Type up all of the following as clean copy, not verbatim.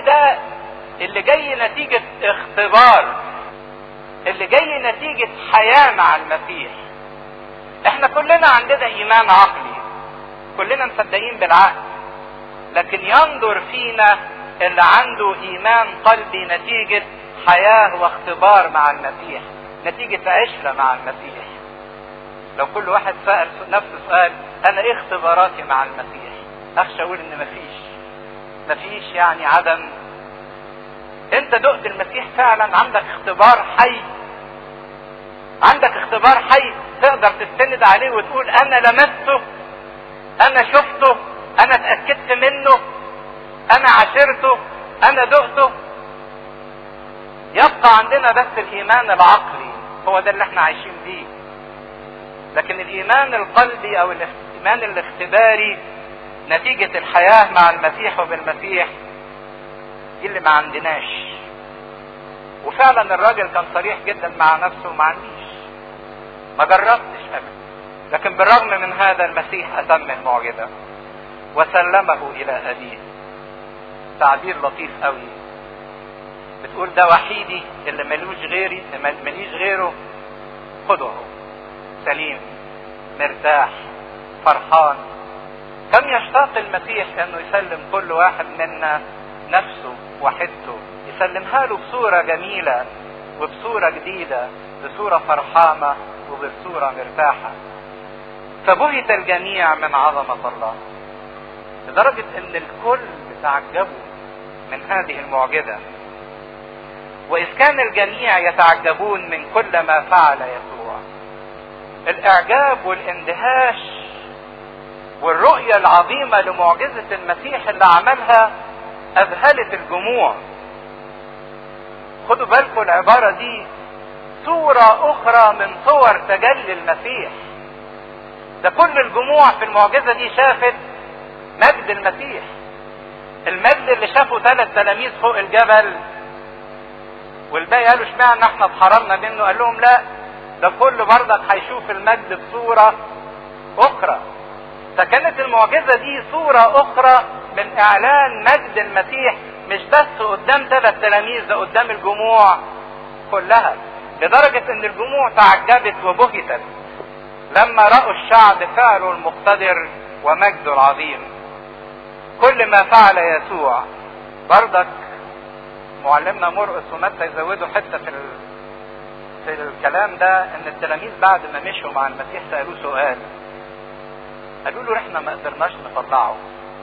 القلبي ده اللي جاي نتيجة اختبار، اللي جاي نتيجة حياة مع المسيح. احنا كلنا عندنا ايمان عقلي، كلنا مصدقين بالعقل، لكن ينظر فينا اللي عنده ايمان قلبي نتيجة حياة واختبار مع المسيح، نتيجة عشرة مع المسيح. لو كل واحد سأل نفسه سؤال، انا ايه اختباراتي مع المسيح؟ اخشى اقول ان مفيش يعني عدم. انت دقت المسيح فعلا، عندك اختبار حي، عندك اختبار حي تقدر تستند عليه وتقول انا لمسته، انا شفته، انا اتأكدت منه، انا عاشرته، انا دقته. يبقى عندنا بس الايمان العقلي، هو ده اللي احنا عايشين بيه. لكن الايمان القلبي او الايمان الاختباري نتيجة الحياة مع المسيح وبالمسيح، دي اللي ما عندناش. وفعلا الراجل كان صريح جدا مع نفسه، ما عنديش، ما جربتش ابدا. لكن بالرغم من هذا المسيح اتم المعجزة وسلمه الى ابيه. تعبير لطيف قوي، بتقول ده وحيدي اللي ماليش غيره، خده سليم مرتاح فرحان. كم يشتاق المسيح انه يسلم كل واحد منا نفسه وحدته، يسلمها له بصورة جميلة وبصورة جديدة، بصورة فرحانة وبصورة مرتاحة. فبهت الجميع من عظمة الله، لدرجة ان الكل تعجبوا من هذه المعجزة. واذ كان الجميع يتعجبون من كل ما فعل يسوع، الاعجاب والاندهاش والرؤية العظيمة لمعجزة المسيح اللي عملها اذهلت الجموع. خدوا بالكم العبارة دي صورة اخرى من صور تجلي المسيح. ده كل الجموع في المعجزة دي شافت مجد المسيح، المجد اللي شافه 3 تلاميذ فوق الجبل، والباقي قالوا اشمعنى احنا اتحرمنا منه؟ قال لهم لا، ده كل برضك هيشوف المجد بصورة اخرى. فكانت المعجزة دي صورة اخرى من اعلان مجد المسيح، مش بس قدام 3 تلاميذ، ده قدام الجموع كلها، لدرجة ان الجموع تعجبت وبهتت لما رأوا الشعب فعله المقتدر ومجده العظيم. كل ما فعل يسوع. برضك معلمنا مرقس ومتى يزودوا حتة في الكلام ده، ان التلاميذ بعد ما مشوا مع المسيح سألوه سؤال، قالوا له احنا ما قدرناش نطلعه.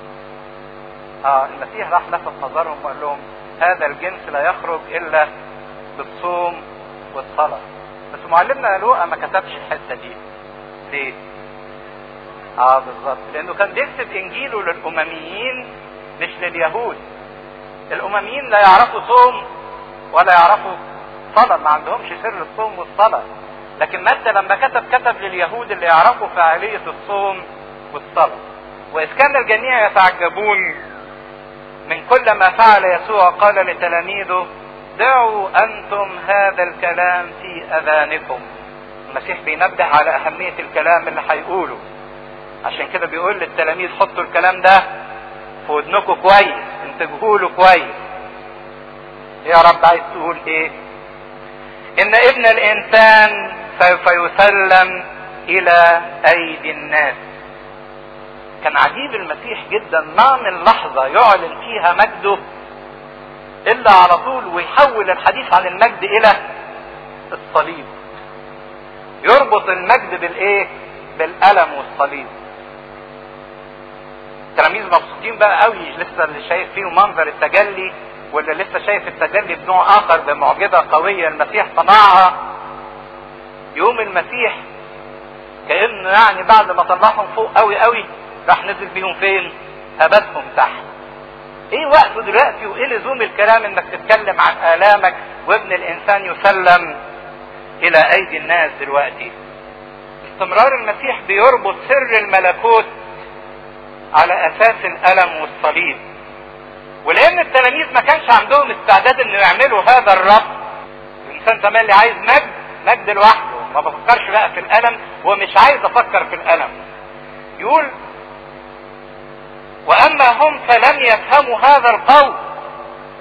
المسيح راح لفت نظرهم وقال لهم هذا الجنس لا يخرج الا بالصوم والصلاة. بس معلمنا لوقا ما كتبش الحتة دي. ليه؟ بالظبط، لانه كان بيكتب انجيله للامميين مش لليهود. الامميين لا يعرفوا صوم ولا يعرفوا صلاة، ما عندهمش سر الصوم والصلاة. لكن متى لما كتب لليهود اللي يعرفوا فاعلية الصوم والصلاة. واذ كان الجميع يتعجبون من كل ما فعل يسوع، قال لتلاميذه دعوا انتم هذا الكلام في اذانكم. المسيح بينبه على اهمية الكلام اللي هيقوله، عشان كده بيقول للتلاميذ حطوا الكلام ده في ودنكم كويس، انتبهوا له كويس. يا رب عايز تقول ايه؟ ان ابن الانسان سوف يسلم الى ايدي الناس. كان عجيب المسيح جدا، ما من لحظة يعلن فيها مجده الا على طول ويحول الحديث عن المجد الى الصليب، يربط المجد بالايه؟ بالألم والصليب. التلاميذ مبسوطين بقى قوي، لسه اللي شايف فيه منظر التجلي، واللي لسه شايف التجلي بنوع اخر بمعجزة قوية المسيح صنعها. يوم المسيح كأنه يعني بعد ما طلعهم فوق قوي قوي راح نزل بيهم فين؟ هبتهم تحت. ايه وقته دلوقتي وايه لزوم الكلام انك تتكلم عن آلامك وابن الانسان يسلم الى ايدي الناس دلوقتي؟ استمرار المسيح بيربط سر الملكوت على اساس الالم والصليب. ولان التلاميذ ما كانش عندهم استعداد انه يعملوا هذا الربط، الانسان تملي عايز مجد لوحده، ما بفكرش بقى في الالم ومش عايز افكر في الالم. يقول واما هم فلم يفهموا هذا القول.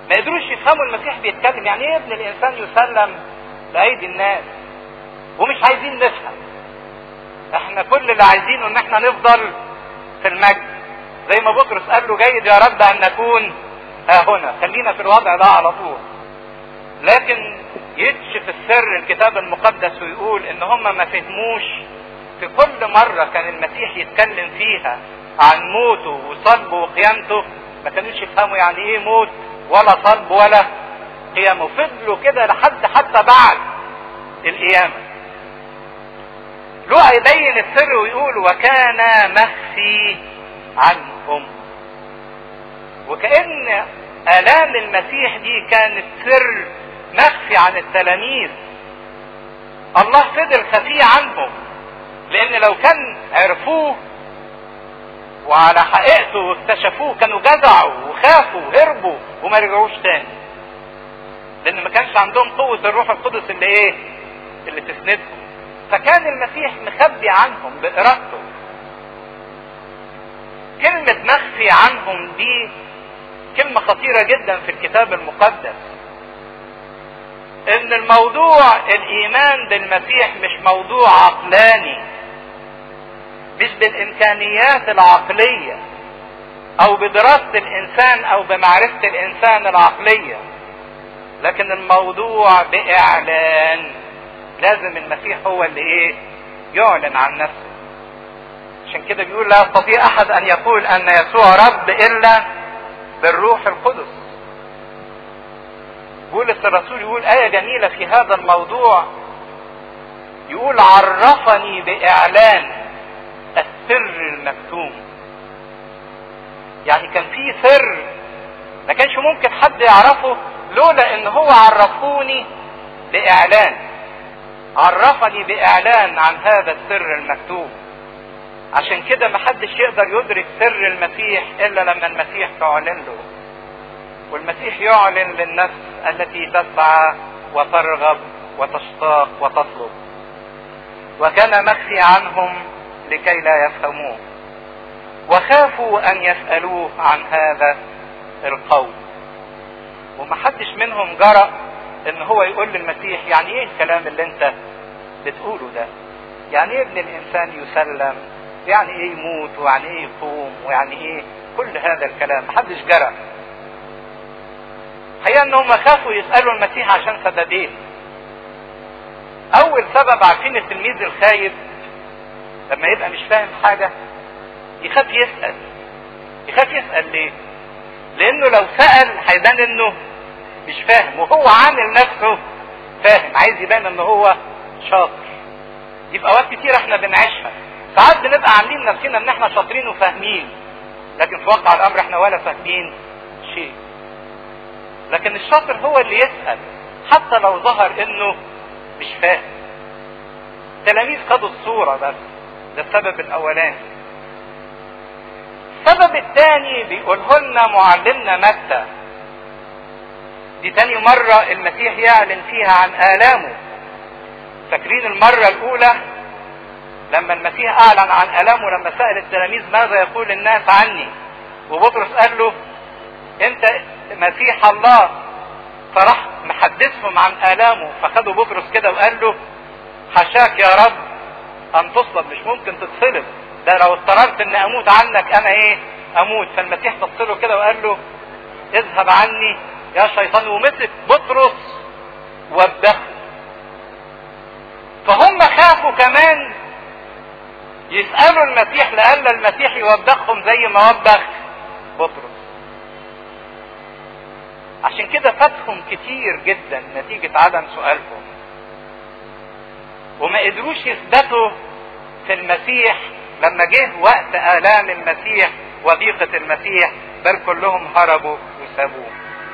ما قدروش يفهموا المسيح بيتكلم يعني ايه ابن الانسان يسلم لايدي الناس، ومش عايزين نفهم. احنا كل اللي عايزينه ان احنا نفضل في المجد، زي ما بطرس قال له جيد يا رب ان نكون ها هنا، خلينا في الوضع ده على طول. لكن يكشف السر الكتاب المقدس ويقول ان هم ما فهموش في كل مرة كان المسيح يتكلم فيها عن موته وصلبه وقيامته، ما كانوش يفهموا يعني ايه موت ولا صلب ولا قيامه، وفضلوا كده لحد حتى بعد القيامة. لوقا يبين السر ويقول وكان مخفي عنهم، وكأن آلام المسيح دي كانت سر مخفي عن التلاميذ. الله فضل خفي عنهم، لأن لو كان عرفوه وعلى حقيقته واكتشفوه كانوا جزعوا وخافوا وهربوا وما رجعوش تاني، لأن ما كانش عندهم قوة الروح القدس اللي تسندهم. فكان المسيح مخبي عنهم بإرادته. كلمة مخفي عنهم دي كلمة خطيرة جدا في الكتاب المقدس. ان الموضوع الايمان بالمسيح مش موضوع عقلاني، مش بالامكانيات العقلية او بدراسة الانسان او بمعرفة الانسان العقلية، لكن الموضوع باعلان. لازم المسيح هو اللي يعلن عن نفسه. عشان كده بيقول لا يستطيع احد ان يقول ان يسوع رب الا بالروح القدس. بولس الرسول يقول آية جميلة في هذا الموضوع، يقول عرفني بإعلان السر المكتوم. يعني كان في سر ما كانش ممكن حد يعرفه لولا ان هو عرفوني بإعلان. عرفني بإعلان عن هذا السر المكتوم. عشان كده محدش يقدر يدرك سر المسيح الا لما المسيح تعلن له، والمسيح يعلن للنفس التي تسعى وترغب وتشتاق وتطلب. وكان مخفي عنهم لكي لا يفهموه، وخافوا ان يسألوه عن هذا القول. ومحدش منهم جرأ ان هو يقول للمسيح يعني ايه الكلام اللي انت بتقوله ده؟ يعني ايه ابن الانسان يسلم؟ يعني ايه يموت؟ ويعني ايه يقوم؟ ويعني ايه كل هذا الكلام؟ محدش جرأ. حقيقة ان هم خافوا يسألوا المسيح عشان سببين. اول سبب عارفين التلميذ الخايف لما يبقى مش فاهم حاجة يخاف يسأل. يخاف يسأل ليه؟ لانه لو سأل هيبان انه مش فاهم، وهو عامل نفسه فاهم، عايز يبان انه هو شاطر. دي في اوقات كتير احنا بنعيشها. ساعات بنبقى عاملين نفسنا ان احنا شاطرين وفاهمين، لكن في واقع الامر احنا ولا فاهمين شيء. لكن الشاطر هو اللي يسأل حتى لو ظهر انه مش فاهم. التلاميذ خدوا الصورة بس، ده السبب الاولاني. السبب الثاني بيقوله لنا معلمنا متى. دي تاني مرة المسيح يعلن فيها عن آلامه. فاكرين المرة الاولى لما المسيح اعلن عن آلامه لما سأل التلاميذ ماذا يقول الناس عني، وبطرس قال له انت مسيح الله، فراح محدثهم عن آلامه. فخدوا بطرس كده وقال له حشاك يا رب ان تصلب، مش ممكن تتصلب، ده لو اضطررت ان اموت عنك انا اموت. فالمسيح بص له كده وقال له اذهب عني يا شيطان، ومسك بطرس وبخه. فهم خافوا كمان يسألوا المسيح لألا المسيح يوبخهم زي ما وبخ بطرس. عشان كده فاتهم كتير جدا نتيجة عدم سؤالهم، وما قدروش يثبتوا في المسيح لما جه وقت آلام المسيح وضيقة المسيح، بل كلهم هربوا وسابوه.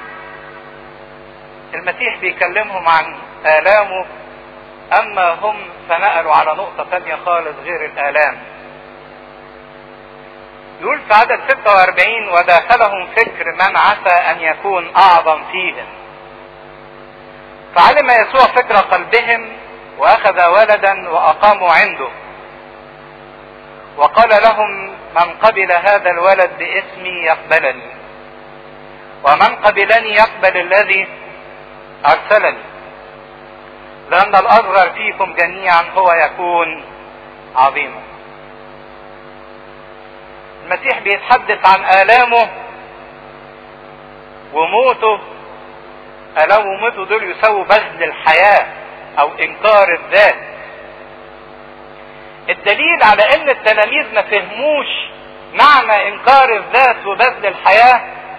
المسيح بيكلمهم عن آلامه، اما هم فنقلوا على نقطة تانية خالص غير الآلام. يقول في عدد 46 وداخلهم فكر من عسى ان يكون اعظم فيهم، فعلم يسوع فكر قلبهم واخذ ولدا واقاموا عنده، وقال لهم من قبل هذا الولد باسمي يقبلني، ومن قبلني يقبل الذي ارسلني، لان الاصغر فيكم جميعا هو يكون عظيما. المسيح بيتحدث عن آلامه وموته. آلامه وموته دول يساووا بذل الحياة او انكار الذات. الدليل على ان التلاميذ ما فهموش معنى انكار الذات وبذل الحياة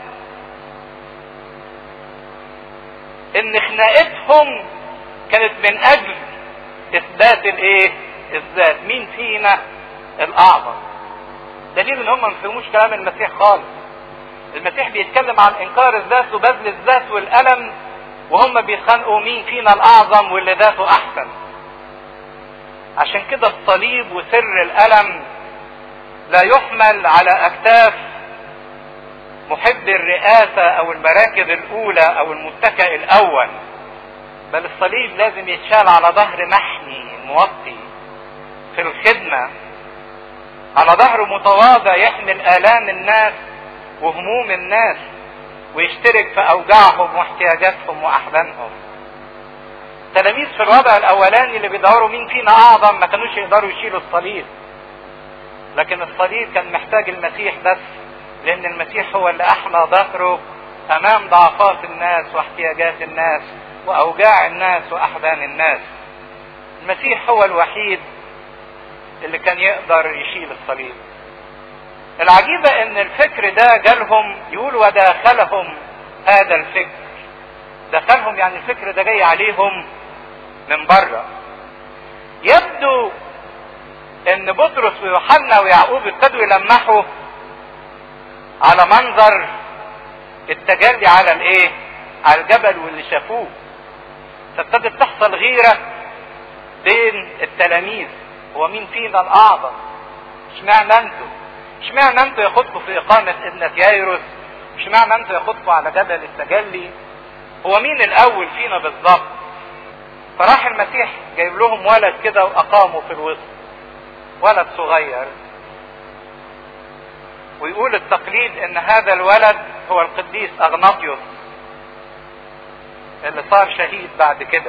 ان خناقتهم كانت من اجل اثبات الذات، مين فينا الاعظم. دليل ان هم ما فهموش كلام المسيح خالص. المسيح بيتكلم عن انكار الذات وبذل الذات والالم، وهم بيتخانقوا مين فينا الاعظم واللي ذاته احسن. عشان كده الصليب وسر الالم لا يحمل على اكتاف محب الرئاسة او المراكز الاولى او المتكئ الاول، بل الصليب لازم يتشال على ظهر محني موطي في الخدمة، على ظهر متواضع يحمل آلام الناس وهموم الناس ويشترك في اوجاعهم واحتياجاتهم واحزانهم. التلاميذ في الوضع الاولاني اللي بيدوروا مين فينا اعظم ما كانوش يقدروا يشيلوا الصليب، لكن الصليب كان محتاج المسيح بس، لان المسيح هو اللي احمى ظهره امام ضعفات الناس واحتياجات الناس واوجاع الناس واحزان الناس. المسيح هو الوحيد اللي كان يقدر يشيل الصليب. العجيبة ان الفكر ده جالهم، يقول وداخلهم هذا الفكر. دخلهم يعني الفكر ده جاي عليهم من بره. يبدو ان بطرس ويوحنا ويعقوب ابتدوا يلمحوا على منظر التجلي على على الجبل واللي شافوه. فابتدت تحصل غيرة بين التلاميذ، هو مين فينا الاعظم؟ اشمعنى انتوا ياخدكم في اقامة ابنة يايروس؟ اشمعنى انتوا ياخدكم على جبل التجلي؟ هو مين الاول فينا بالظبط؟ فراح المسيح جايب لهم ولد كده واقامه في الوسط، ولد صغير، ويقول التقليد ان هذا الولد هو القديس اغناطيوس اللي صار شهيد بعد كده،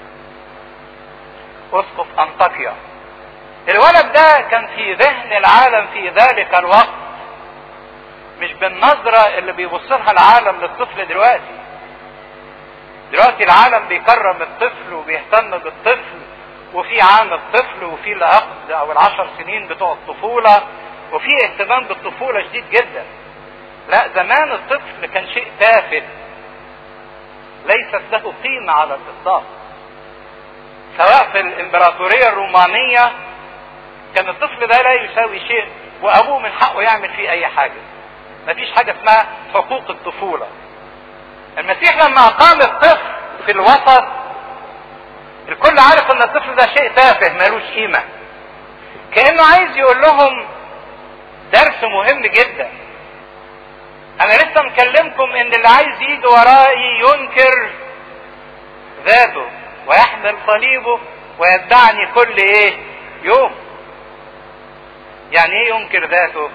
اسقف انطاكيا. الولد ده كان في ذهن العالم في ذلك الوقت مش بالنظرة اللي بيبصلها العالم للطفل دلوقتي. دلوقتي العالم بيكرم الطفل وبيهتم بالطفل، وفي عام الطفل وفي العقد او 10 سنين بتوع الطفولة، وفي اهتمام بالطفولة شديد جدا. لا، زمان الطفل كان شيء تافه ليست له قيمة على الاطلاق. سواء في الامبراطورية الرومانية كان الطفل ده لا يساوي شيء، وابوه من حقه يعمل فيه اي حاجة. مفيش حاجة اسمها حقوق الطفولة. المسيح لما اقام الطفل في الوسط، الكل عارف ان الطفل ده شيء تافه مالوش قيمة. كأنه عايز يقول لهم درس مهم جدا. انا لسه مكلمكم ان اللي عايز يجي ورائي ينكر ذاته ويحمل صليبه ويتبعني كل يوم. يعني ايه ينكر ذاته؟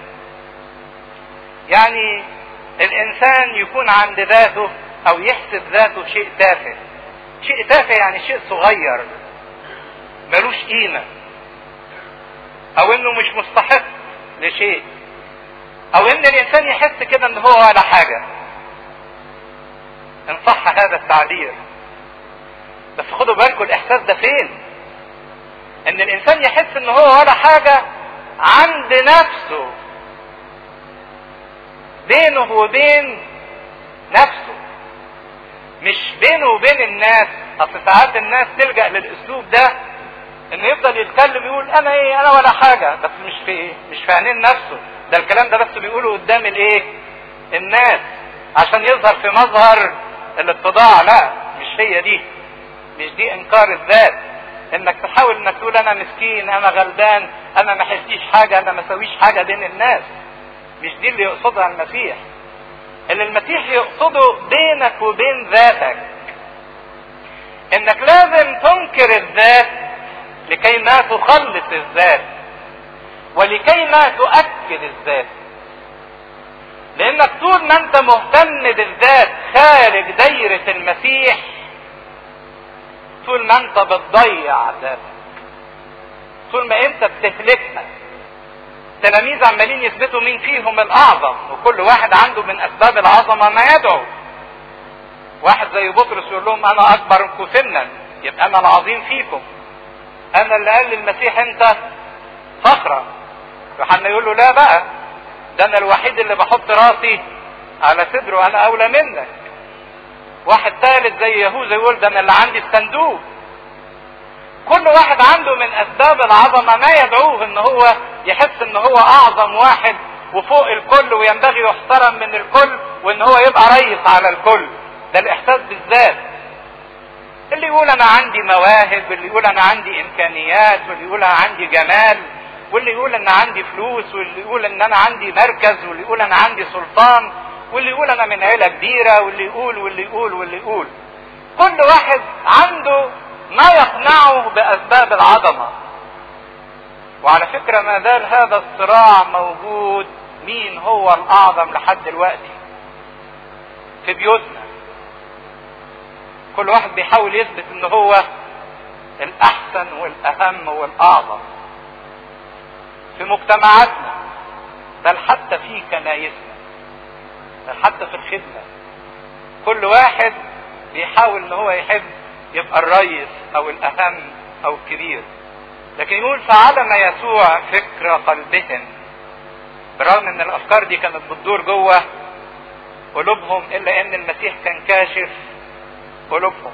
يعني الانسان يكون عند ذاته او يحسب ذاته شيء تافه. شيء تافه يعني شيء صغير ملوش قيمة، او انه مش مستحق لشيء، او ان الانسان يحس كده ان هو ولا حاجة، ان صح هذا التعبير. بس خدوا بالكم الاحساس ده فين؟ ان الانسان يحس ان هو ولا حاجة عند نفسه، بينه وبين نفسه، مش بينه وبين الناس. اصل ساعات الناس تلجأ للاسلوب ده انه يفضل يتكلم يقول انا انا ولا حاجة، بس مش في عينين نفسه. ده الكلام ده بس بيقوله قدام الناس عشان يظهر في مظهر الاتضاع. لا، مش دي انكار الذات. انك تحاول انك تقول انا مسكين، انا غلبان، انا ما حسيش حاجة، انا ما سويش حاجة بين الناس. مش دي اللي يقصدها المسيح. اللي المسيح يقصده بينك وبين ذاتك انك لازم تنكر الذات لكي ما تخلص الذات ولكي ما تؤكد الذات. لانك طول ما انت مهتم بالذات خارج دايرة المسيح، طول ما انت بتضيع ذاتك، طول ما انت بتهلكها. التلاميذ عمالين يثبتوا مين فيهم الاعظم، وكل واحد عنده من اسباب العظمة ما يدعو. واحد زي بطرس يقول لهم انا اكبركم سنا، يبقى انا العظيم فيكم، انا اللي قال للمسيح انت صخرة. يوحنا يقول له لا بقى، ده انا الوحيد اللي بحط راسي على صدره، انا اولى منك. واحد ثالث زي يهوذا يقول ده انا اللي عندي الصندوق. كل واحد عنده من اسباب العظمة ما يدعوه ان هو يحس ان هو اعظم واحد وفوق الكل وينبغي يحترم من الكل وان هو يبقى رئيس على الكل. ده الاحساس بالذات. اللي يقول انا عندي مواهب، واللي يقول انا عندي امكانيات، واللي يقول انا عندي جمال، واللي يقول ان عندي فلوس، واللي يقول ان انا عندي مركز، واللي يقول انا عندي سلطان، واللي يقول انا من عيلة كبيرة، واللي يقول واللي يقول واللي يقول. كل واحد عنده ما يقنعه باسباب العظمة. وعلى فكرة ما زال هذا الصراع موجود، مين هو الاعظم لحد دلوقتي في بيوتنا. كل واحد بيحاول يثبت ان هو الاحسن والاهم والاعظم في مجتمعاتنا، بل حتى في كنايسنا، بل حتى في الخدمة. كل واحد بيحاول ان هو يحب يبقى الرئيس او الاهم او الكبير. لكن يقول فعلم يسوع فكر قلبهم، برغم ان الافكار دي كانت بتدور جوه قلوبهم، الا ان المسيح كان كاشف قلوبهم.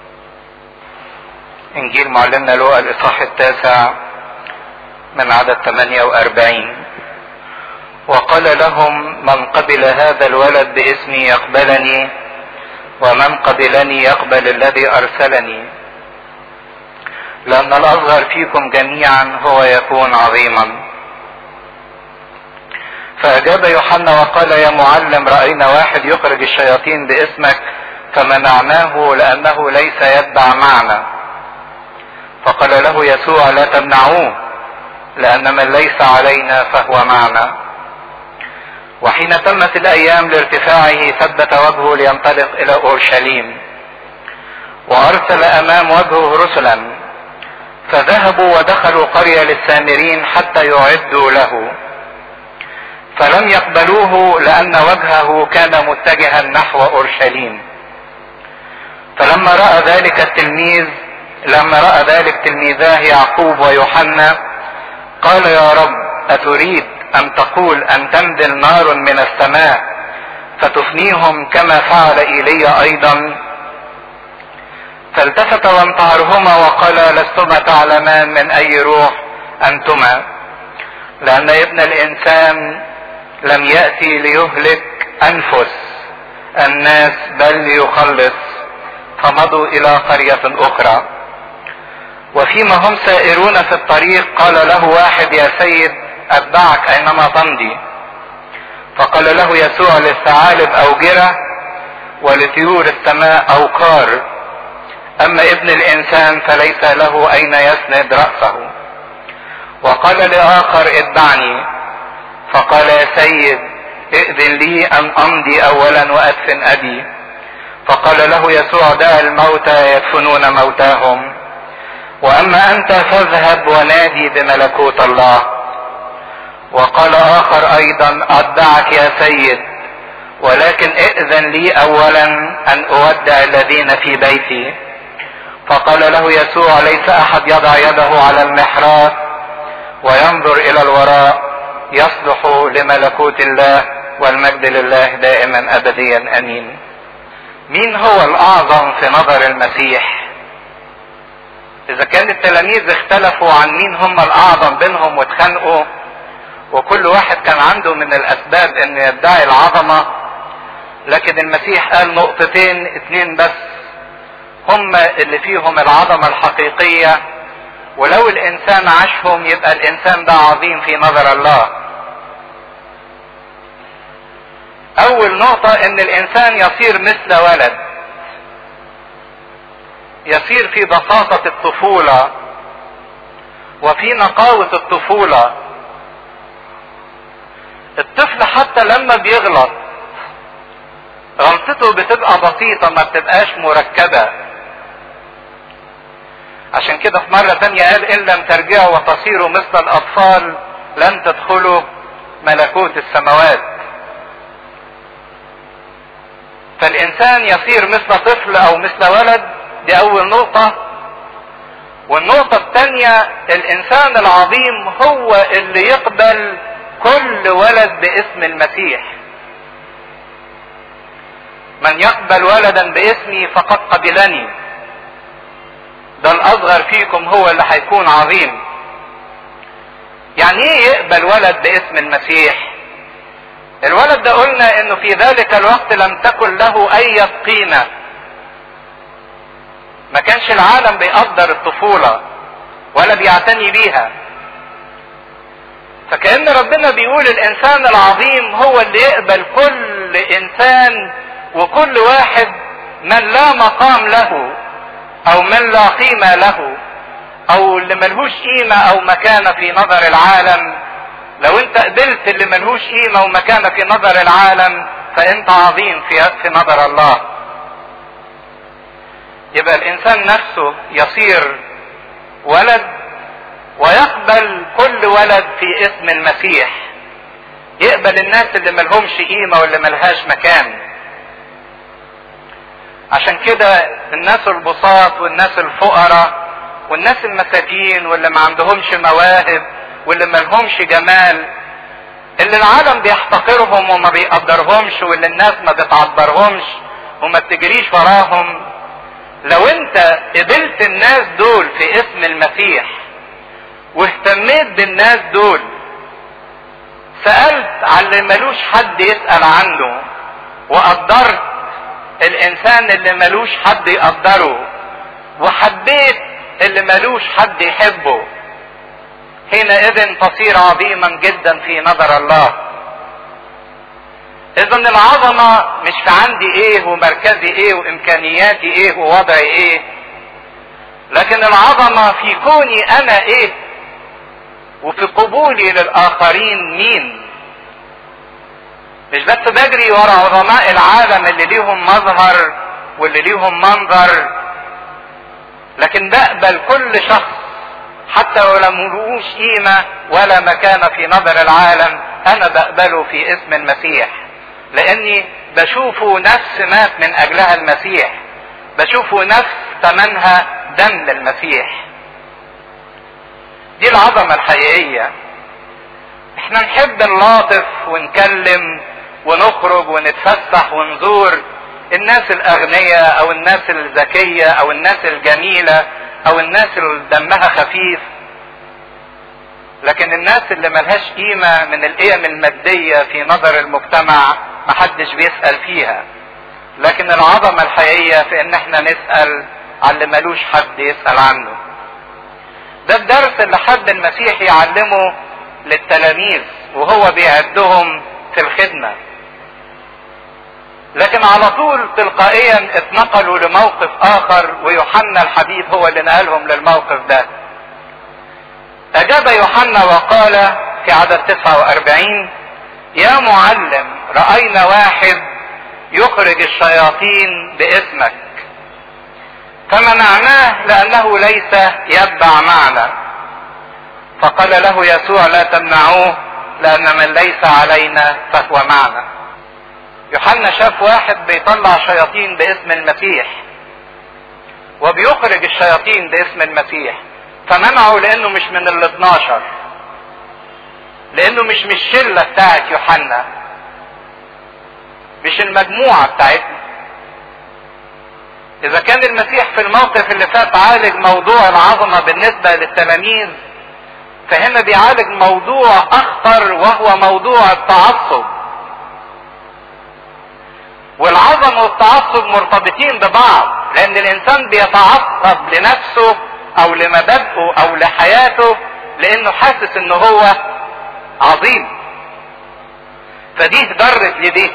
انجيل معلمنا لوقا الاصحاح 9 من عدد 48. وقال لهم من قبل هذا الولد باسمي يقبلني، ومن قبلني يقبل الذي ارسلني، لان الاصغر فيكم جميعا هو يكون عظيما. فاجاب يوحنا وقال يا معلم راينا واحد يخرج الشياطين باسمك فمنعناه لانه ليس يتبع معنا. فقال له يسوع لا تمنعوه، لان من ليس علينا فهو معنا. وحين تمت الايام لارتفاعه ثبت وجهه لينطلق الى اورشليم، وارسل امام وجهه رسلا، فذهبوا ودخلوا قرية للسامرين حتى يعدوا له، فلم يقبلوه لان وجهه كان متجها نحو اورشليم. فلما رأى ذلك تلميذاه يعقوب ويوحنا قال يا رب أتريد أن تقول أن تنزل نار من السماء فتفنيهم كما فعل إيليا أيضا؟ فالتفت وانتهرهما وقال لستما تعلمان من أي روح أنتما، لأن ابن الإنسان لم يأتي ليهلك أنفس الناس بل ليخلص. فمضوا إلى قرية أخرى. وفيما هم سائرون في الطريق قال له واحد يا سيد أتبعك أينما تمضي. فقال له يسوع للثعالب أوجرة ولطيور السماء أوقار، أما ابن الإنسان فليس له أين يسند رأسه. وقال لآخر اتبعني. فقال يا سيد ائذن لي أن أمضي أولا وأدفن أبي. فقال له يسوع دع الموتى يدفنون موتاهم، واما انت فاذهب ونادي بملكوت الله. وقال اخر ايضا اتبعك يا سيد، ولكن ائذن لي اولا ان اودع الذين في بيتي. فقال له يسوع ليس احد يضع يده على المحراث وينظر الى الوراء يصلح لملكوت الله، والمجد لله دائما ابديا امين. مين هو الاعظم في نظر المسيح؟ اذا كان التلاميذ اختلفوا عن مين هم الاعظم بينهم واتخانقوا، وكل واحد كان عنده من الاسباب ان يدعي العظمة، لكن المسيح قال نقطتين اتنين بس هم اللي فيهم العظمة الحقيقية، ولو الانسان عاشهم يبقى الانسان ده عظيم في نظر الله. اول نقطة ان الانسان يصير مثل ولد، يصير في بساطة الطفولة وفي نقاوة الطفولة. الطفل حتى لما بيغلط غلطته بتبقى بسيطة ما بتبقاش مركبة. عشان كده في مرة تانية قال ان لم ترجعوا وتصيروا مثل الاطفال لن تدخلوا ملكوت السماوات. فالانسان يصير مثل طفل او مثل ولد، دي اول نقطة. والنقطة الثانية الانسان العظيم هو اللي يقبل كل ولد باسم المسيح. من يقبل ولدا باسمي فقد قبلني. ده الاصغر فيكم هو اللي هيكون عظيم. يعني ايه يقبل ولد باسم المسيح؟ الولد ده قلنا انه في ذلك الوقت لم تكن له اي قيمة. ما كانش العالم بيقدر الطفولة ولا بيعتني بيها. فكأن ربنا بيقول الانسان العظيم هو اللي يقبل كل انسان وكل واحد من لا مقام له او من لا قيمة له او اللي ملهوش قيمة او مكانة في نظر العالم. لو انت قبلت اللي ملهوش قيمة ومكانة في نظر العالم فانت عظيم في نظر الله. يبقى الانسان نفسه يصير ولد ويقبل كل ولد في اسم المسيح. يقبل الناس اللي ملهمش قيمة واللي ملهاش مكان. عشان كده الناس البساط والناس الفقراء والناس المساكين واللي ما عندهمش مواهب واللي ملهمش جمال، اللي العالم بيحتقرهم وما بيقدرهمش واللي الناس ما بتعبرهمش وما بتجريش وراهم، لو انت قبلت الناس دول في اسم المسيح واهتميت بالناس دول، سألت على اللي ملوش حد يسأل عنه وقدرت الانسان اللي ملوش حد يقدره وحبيت اللي ملوش حد يحبه، حينئذ تصير عظيما جدا في نظر الله. اذا العظمة مش في عندي ايه ومركزي ايه وامكانياتي ايه ووضعي ايه، لكن العظمة في كوني انا ايه وفي قبولي للاخرين مين. مش بس بجري ورا عظماء العالم اللي ليهم مظهر واللي ليهم منظر، لكن بقبل كل شخص حتى ولو ملوش قيمة ولا مكانة في نظر العالم، انا بقبله في اسم المسيح، لاني بشوفه نفس مات من اجلها المسيح، بشوفه نفس ثمنها دم للمسيح. دي العظمة الحقيقية. احنا نحب نلاطف ونكلم ونخرج ونتفسح ونزور الناس الاغنياء او الناس الذكية او الناس الجميلة او الناس اللي دمها خفيف، لكن الناس اللي ملهاش قيمة من القيم المادية في نظر المجتمع محدش بيسأل فيها. لكن العظمة الحقيقية في ان احنا نسأل على اللي ملوش حد يسأل عنه. ده الدرس اللي حب المسيح يعلمه للتلاميذ وهو بيعدهم في الخدمة. لكن على طول تلقائيا اتنقلوا لموقف اخر، ويوحنا الحبيب هو اللي نقلهم للموقف ده. اجاب يوحنا وقال في عدد 49: يا معلم، رأينا واحد يخرج الشياطين باسمك فمنعناه لانه ليس يتبع معنا. فقال له يسوع: لا تمنعوه، لان من ليس علينا فهو معنا. يوحنا شاف واحد بيطلع شياطين باسم المسيح وبيخرج الشياطين باسم المسيح، فمنعه لانه مش من ال 12، لانه مش من الشله بتاعت يوحنا، مش المجموعه بتاعتنا. اذا كان المسيح في الموقف اللي فات عالج موضوع العظمه بالنسبه للتلاميذ، فهنا بيعالج موضوع اخطر وهو موضوع التعصب. والعظمه والتعصب مرتبطين ببعض، لان الانسان بيتعصب لنفسه او لمبادئه او لحياته لانه حاسس انه هو عظيم، فدي ضرت لدي.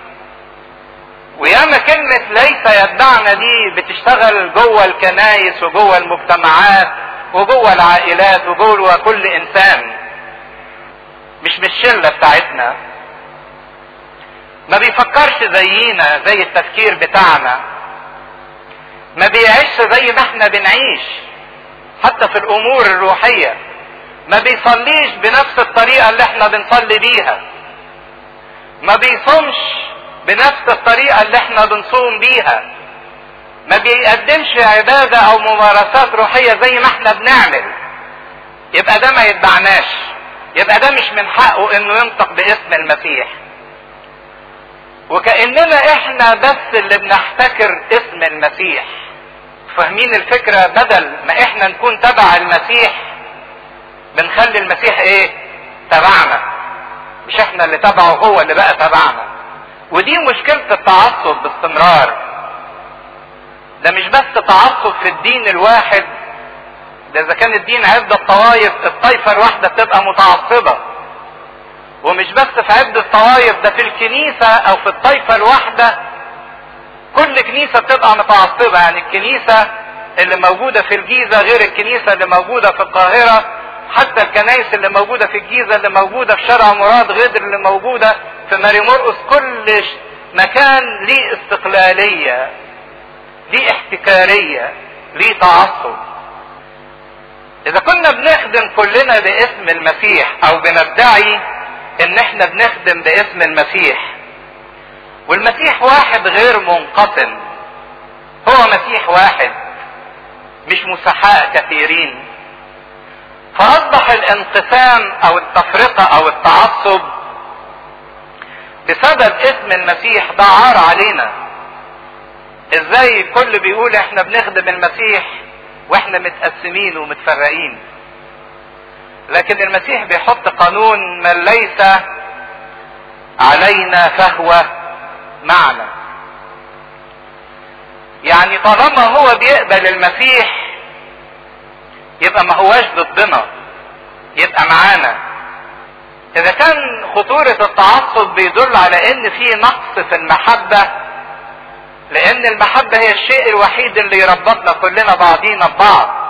وياما كلمة ليس يتبعنا دي بتشتغل جوه الكنايس وجوه المجتمعات وجوه العائلات وجوه كل انسان، مش الشلة بتاعتنا. ما بيفكرش زينا زي التفكير بتاعنا، ما بيعيش زي ما احنا بنعيش حتى في الامور الروحية، ما بيصليش بنفس الطريقة اللي احنا بنصلي بيها، ما بيصومش بنفس الطريقة اللي احنا بنصوم بيها، ما بيقدمش عبادة او ممارسات روحية زي ما احنا بنعمل. يبقى ده ما يتبعناش، يبقى ده مش من حقه انه ينطق باسم المسيح. وكأننا احنا بس اللي بنحتكر اسم المسيح. فاهمين الفكرة؟ بدل ما احنا نكون تبع المسيح بنخلي المسيح ايه؟ تبعنا، مش احنا اللي تبعه، هو اللي بقى تبعنا. ودي مشكلة التعصب باستمرار. ده مش بس تعصب في الدين الواحد، ده اذا كان الدين عدة طوائف الطائفة الواحدة تبقى متعصبة. ومش بس في عدة طوائف، ده في الكنيسة او في الطائفة الواحدة كل كنيسة بتبقى متعصبة. يعني الكنيسة اللي موجودة في الجيزة غير الكنيسة اللي موجودة في القاهرة، حتى الكنائس اللي موجودة في الجيزة اللي موجودة في شارع مراد غير اللي موجودة في ماري مرقس. كل مكان ليه استقلالية، ليه احتكارية، ليه تعصب. اذا كنا بنخدم كلنا باسم المسيح او بندعي ان احنا بنخدم باسم المسيح، والمسيح واحد غير منقسم، هو مسيح واحد مش مسحاء كثيرين، فاصبح الانقسام او التفرقة او التعصب بسبب اسم المسيح ده عار علينا. ازاي الكل بيقول احنا بنخدم المسيح واحنا متقسمين ومتفرقين؟ لكن المسيح بيحط قانون: من ليس علينا فهو معنا. يعني طالما هو بيقبل المسيح يبقى ما هواش ضدنا، يبقى معانا. اذا كان خطورة التعصب بيدل على ان في نقص في المحبة، لان المحبة هي الشيء الوحيد اللي يربطنا كلنا بعضينا ببعض.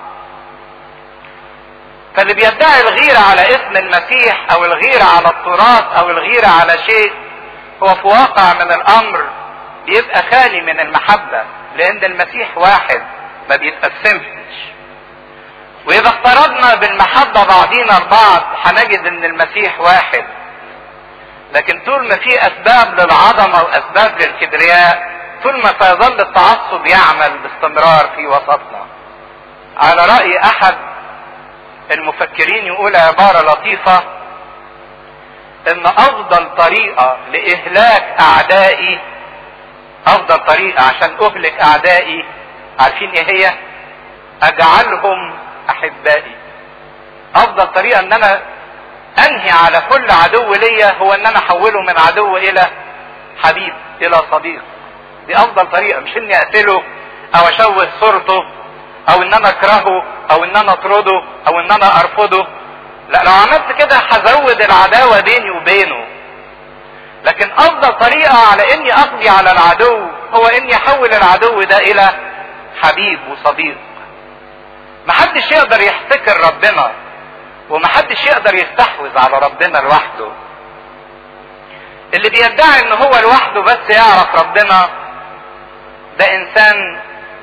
فاللي بيدعي الغيرة على اسم المسيح او الغيرة على التراث او الغيرة على شيء، هو في واقع من الامر بيبقى خالي من المحبة، لان المسيح واحد ما بيتقسمش. واذا افترضنا بالمحبة بعضينا البعض هنجد ان المسيح واحد. لكن طول ما في اسباب للعظمة واسباب للكبرياء، طول ما سيظل التعصب يعمل باستمرار في وسطنا. على رأي احد المفكرين يقول عبارة لطيفة: ان افضل طريقة لاهلاك اعدائي، افضل طريقة عشان اهلك اعدائي، عارفين ايه هي؟ اجعلهم احبائي. افضل طريقة ان انا انهي على كل عدو ليا هو ان انا احوله من عدو الى حبيب، الى صديق. دي افضل طريقة، مش اني اقتله او اشوه صورته او ان انا اكرهه او ان انا اطرده او ان انا ارفضه. لا، لو عملت كده هزود العداوة بيني وبينه. لكن افضل طريقة على اني اقضي على العدو هو اني احول العدو ده الى حبيب وصديق. محدش يقدر يحتكر ربنا، ومحدش يقدر يستحوذ على ربنا لوحده. اللي بيدعي ان هو لوحده بس يعرف ربنا ده انسان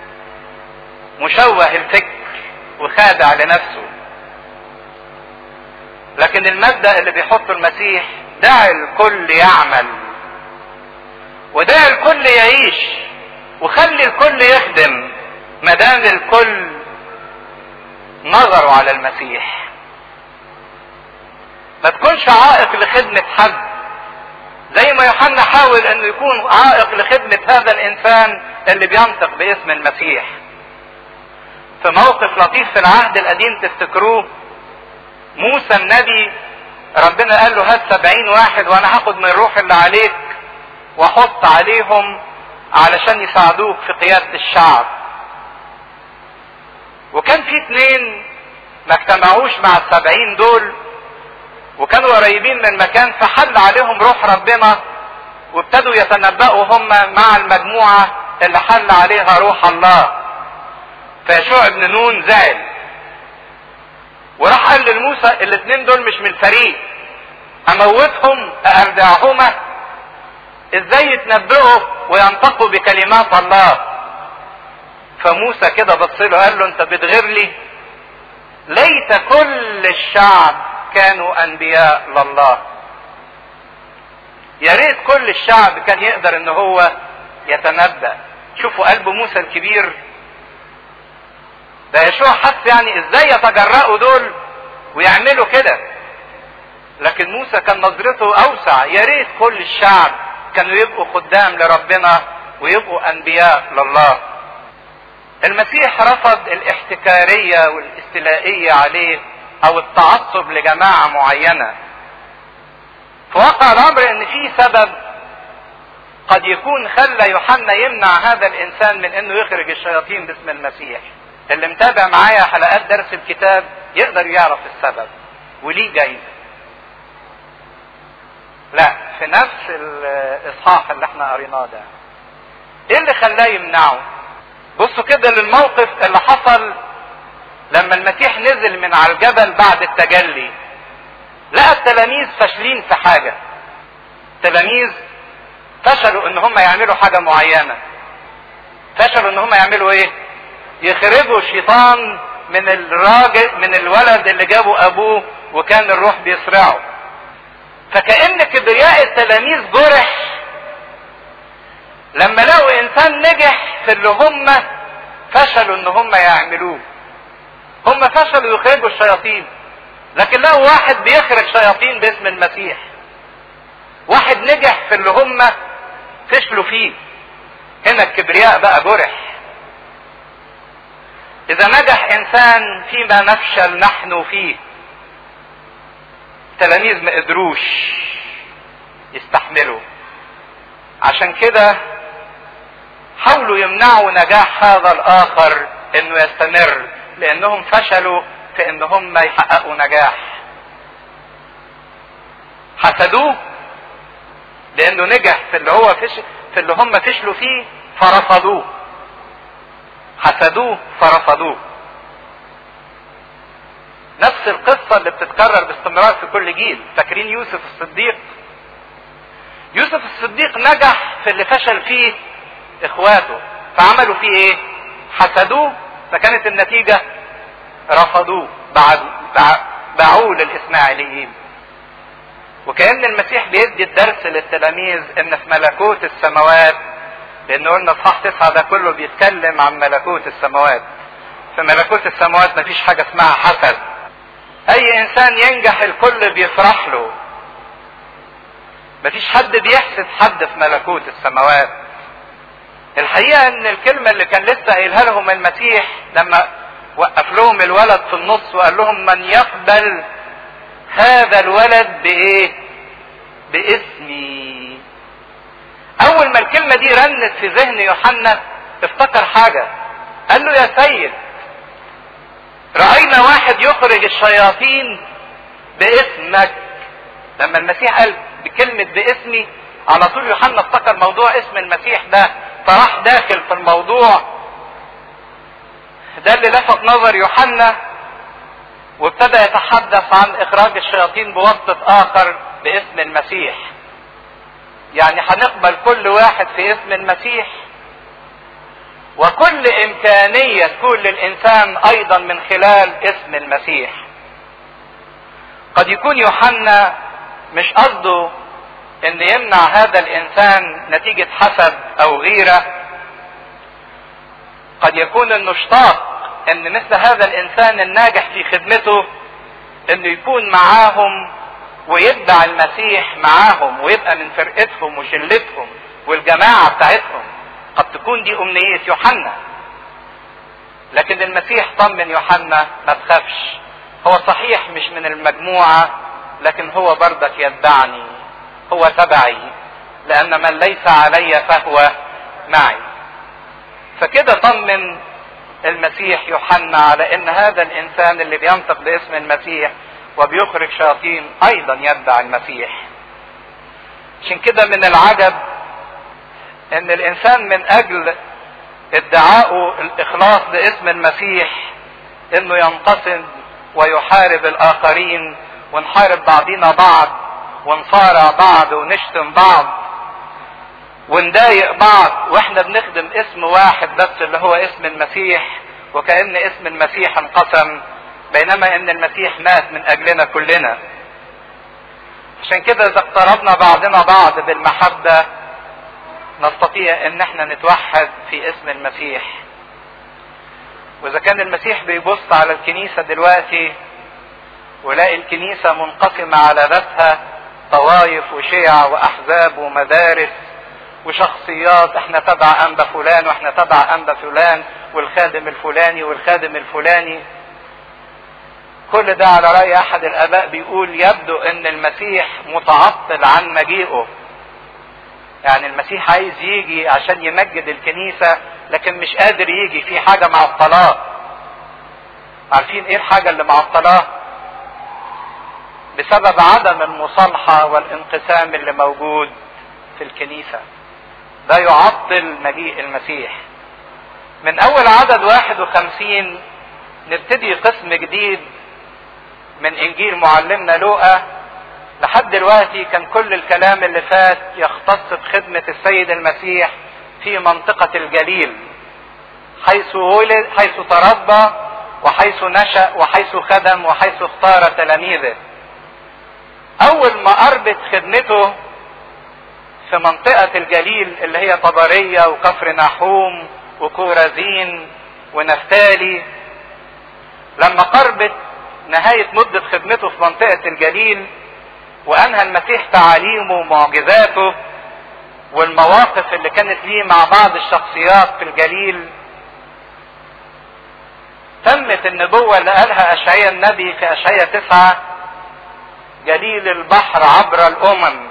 مشوه الفكر وخادع لنفسه. لكن المبدأ اللي بيحطه المسيح: دع الكل يعمل ودع الكل يعيش وخلي الكل يخدم، ما دام الكل نظروا على المسيح. ما تكونش عائق لخدمة حد، زي ما يوحنا حاول انه يكون عائق لخدمة هذا الانسان اللي بينطق باسم المسيح. في موقف لطيف في العهد القديم تفتكروه، موسى النبي ربنا قال له: هات 70 واحد وانا هاخد من الروح اللي عليك واحط عليهم علشان يساعدوك في قيادة الشعب. وكان في 2 ما اجتمعوش مع 70 دول، وكانوا قريبين من مكان، فحل عليهم روح ربنا وابتدوا يتنبأوا هم مع المجموعة اللي حل عليها روح الله. فيشوع بن نون زعل وراح قال لموسى: ال2 دول مش من الفريق، اموتهم اردعهما. ازاي يتنبئوا وينطقوا بكلمات الله. فموسى كده بص له قال له انت بتغير لي؟ ليت كل الشعب كانوا انبياء لله. يا ريت كل الشعب كان يقدر ان هو يتنبأ. شوفوا قلب موسى الكبير ده. يشوع حس يعني ازاي يتجرأوا دول ويعملوا كده، لكن موسى كان نظرته اوسع. يا ريت كل الشعب كانوا يبقوا خدام لربنا ويبقوا انبياء لله. المسيح رفض الاحتكارية والاستيلائية عليه او التعصب لجماعة معينة. فوقع الامر ان في سبب قد يكون خلى يوحنا يمنع هذا الانسان من انه يخرج الشياطين باسم المسيح. اللي متابع معايا حلقات درس الكتاب يقدر يعرف السبب وليه جايزة. لا، في نفس الاصحاح اللي احنا قريناه ده. ايه اللي خلاه يمنعه؟ بصوا كده للموقف اللي حصل لما المسيح نزل من على الجبل بعد التجلي. لقى التلاميذ فاشلين في حاجة. التلاميذ فشلوا ان هم يعملوا حاجة معينة. فشلوا ان هم يعملوا ايه؟ يخرجوا الشيطان من الراجل، من الولد اللي جابه ابوه وكان الروح بيسرعه. فكأن كبرياء التلاميذ جرح لما لقوا انسان نجح في اللي هم فشلوا ان هم يعملوه. هم فشلوا يخرجوا الشياطين، لكن لقوا واحد بيخرج شياطين باسم المسيح. واحد نجح في اللي هم فشلوا فيه. هنا الكبرياء بقى جرح. اذا نجح انسان فيما نفشل نحن فيه، التلاميذ ما قدروش يستحملوا، عشان كده حاولوا يمنعوا نجاح هذا الاخر انه يستمر، لانهم فشلوا في ان هم يحققوا نجاح. حسدوه لانه نجح في اللي هو في اللي هم فشلوا فيه، فرفضوه. حسدوه فرفضوه. نفس القصة اللي بتتكرر باستمرار في كل جيل. فاكرين يوسف الصديق؟ يوسف الصديق نجح في اللي فشل فيه اخواته، فعملوا فيه ايه؟ حسدوه، فكانت النتيجة رفضوه، باعوه للاسماعيليين. وكأن المسيح بيدي الدرس للتلاميذ ان في ملكوت السماوات، لان قلنا اصحاح 9 ده كله بيتكلم عن ملكوت السماوات. في ملكوت السماوات مفيش حاجة اسمها حسد. اي انسان ينجح الكل بيفرح له. مفيش حد بيحسد حد في ملكوت السماوات. الحقيقة ان الكلمة اللي كان لسه قايلها لهم المسيح لما وقف لهم الولد في النص وقال لهم من يقبل هذا الولد بايه؟ باسمي. اول ما الكلمة دي رنت في ذهن يوحنا افتكر حاجة. قال له يا سيد، رأينا واحد يخرج الشياطين باسمك. لما المسيح قال بكلمة باسمي، على طول يوحنا افتكر موضوع اسم المسيح ده، فراح داخل في الموضوع ده اللي لفت نظر يوحنا، وابتدى يتحدث عن اخراج الشياطين بواسطة اخر باسم المسيح. يعني هنقبل كل واحد في اسم المسيح، وكل امكانية تكون للانسان ايضا من خلال اسم المسيح. قد يكون يوحنا مش قصده ان يمنع هذا الانسان نتيجة حسد او غيرة. قد يكون انه اشتاق ان مثل هذا الانسان الناجح في خدمته انه يكون معاهم ويتبع المسيح معاهم ويبقى من فرقتهم وشلتهم والجماعة بتاعتهم. قد تكون دي امنية يوحنا، لكن المسيح طمن يوحنا ما تخافش، هو صحيح مش من المجموعة لكن هو برضك يتبعني، هو تبعي، لان من ليس علي فهو معي. فكده طمن المسيح يوحنا على ان هذا الانسان اللي بينطق باسم المسيح وبيخرج شياطين ايضا يتبع المسيح. عشان كده من العجب ان الانسان من اجل ادعاءه الاخلاص باسم المسيح انه ينقسم ويحارب الاخرين، ونحارب بعضنا بعض ونصارع بعض ونشتم بعض. ونضايق بعض واحنا بنخدم اسم واحد بس اللي هو اسم المسيح، وكأن اسم المسيح انقسم، بينما ان المسيح مات من اجلنا كلنا. عشان كده اذا اقتربنا بعضنا بعض بالمحبة نستطيع ان احنا نتوحد في اسم المسيح. واذا كان المسيح بيبص على الكنيسة دلوقتي ولاقي الكنيسة منقسمة على ذاتها، طوائف وشيع واحزاب ومدارس وشخصيات، احنا تبع انبا فلان واحنا تبع انبا فلان والخادم الفلاني والخادم الفلاني، كل ده على رأي احد الاباء بيقول يبدو ان المسيح متعطل عن مجيئه. يعني المسيح عايز يجي عشان يمجد الكنيسة لكن مش قادر يجي، في حاجة معطلاه. عارفين ايه الحاجة اللي معطلاه؟ بسبب عدم المصالحة والانقسام اللي موجود في الكنيسة، ده يعطل مجيء المسيح. من اول عدد 51 نبتدي قسم جديد من انجيل معلمنا لوقا. لحد دلوقتي كان كل الكلام اللي فات يختص بخدمة السيد المسيح في منطقة الجليل، حيث ولد، حيث تربى، وحيث نشأ، وحيث خدم، وحيث اختار تلاميذه. اول ما قربت خدمته في منطقة الجليل اللي هي طبرية وكفر نحوم وكورازين ونفتالي، لما قربت نهاية مدة خدمته في منطقة الجليل وانهى المسيح تعاليمه ومعجزاته والمواقف اللي كانت ليه مع بعض الشخصيات في الجليل، تمت النبوة اللي قالها اشعياء النبي في اشعياء 9: جليل البحر عبر الامم،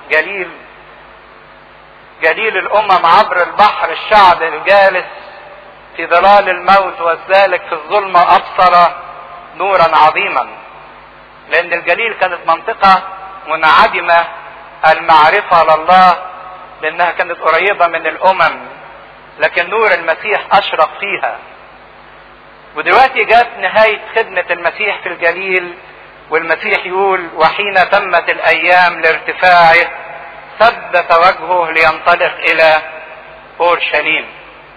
جليل الامم عبر البحر، الشعب الجالس في ظلال الموت والسالك في الظلمة ابصر نورا عظيما. لان الجليل كانت منطقة منعدمة المعرفة لله، لانها كانت قريبة من الامم، لكن نور المسيح اشرق فيها. ودلوقتي جات نهاية خدمة المسيح في الجليل، والمسيح يقول: وحين تمت الايام لارتفاعه ثبت وجهه لينطلق الى اورشليم.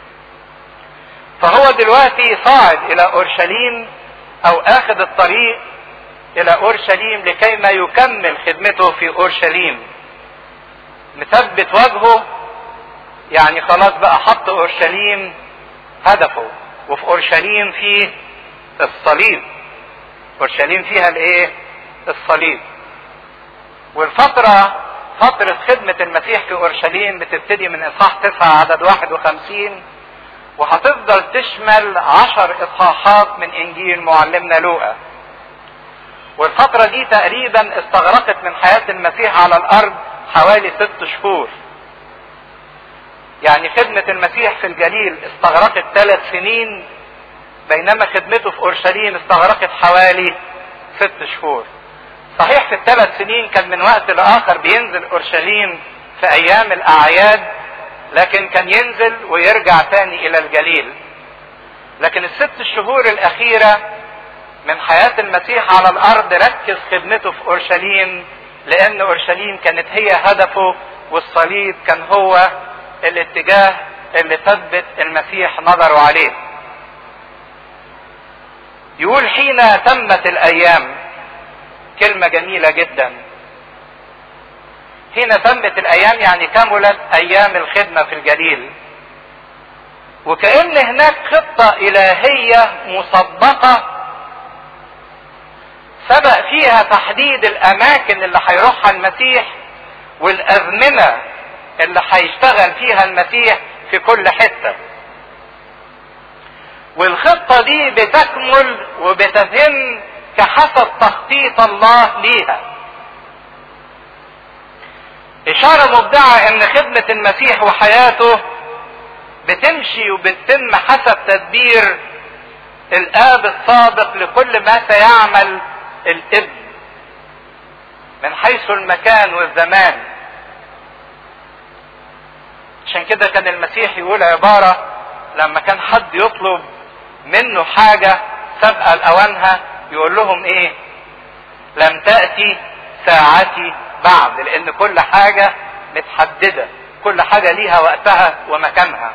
فهو دلوقتي صاعد الى اورشليم او اخذ الطريق الى اورشليم لكي ما يكمل خدمته في اورشليم. مثبت وجهه يعني خلاص بقى حط اورشليم هدفه، وفي اورشليم فيه الصليب. اورشليم فيها الايه؟ الصليب. والفترة فترة خدمة المسيح في اورشليم بتبتدي من اصحاح 9 عدد 51 وهتفضل تشمل 10 اصحاحات من انجيل معلمنا لوقا. والفترة دي تقريبا استغرقت من حياة المسيح على الارض حوالي 6 شهور. يعني خدمة المسيح في الجليل استغرقت 3 سنين، بينما خدمته في اورشليم استغرقت حوالي 6 شهور. صحيح في ال3 سنين كان من وقت لاخر بينزل اورشليم في ايام الاعياد، لكن كان ينزل ويرجع تاني الى الجليل. لكن ال6 شهور الاخيرة من حياة المسيح على الارض ركز خدمته في اورشليم، لان اورشليم كانت هي هدفه، والصليب كان هو الاتجاه اللي ثبت المسيح نظره عليه. يقول: حين تمت الايام، كلمة جميلة جدا. حين تمت الايام يعني كملت ايام الخدمة في الجليل، وكأن هناك خطة الهية مسبقة سبق فيها تحديد الاماكن اللي هيروحها المسيح والازمنة اللي هيشتغل فيها المسيح في كل حتة. والخطة دي بتكمل وبتتم كحسب تخطيط الله ليها. اشارة مبدعة ان خدمة المسيح وحياته بتمشي وبتتم حسب تدبير الاب السابق لكل ما سيعمل الابن من حيث المكان والزمان. عشان كده كان المسيح يقول عبارة لما كان حد يطلب منه حاجة سابقة لأوانها، يقول لهم ايه؟ لم تأتي ساعتي بعد، لان كل حاجة متحددة كل حاجة ليها وقتها ومكانها.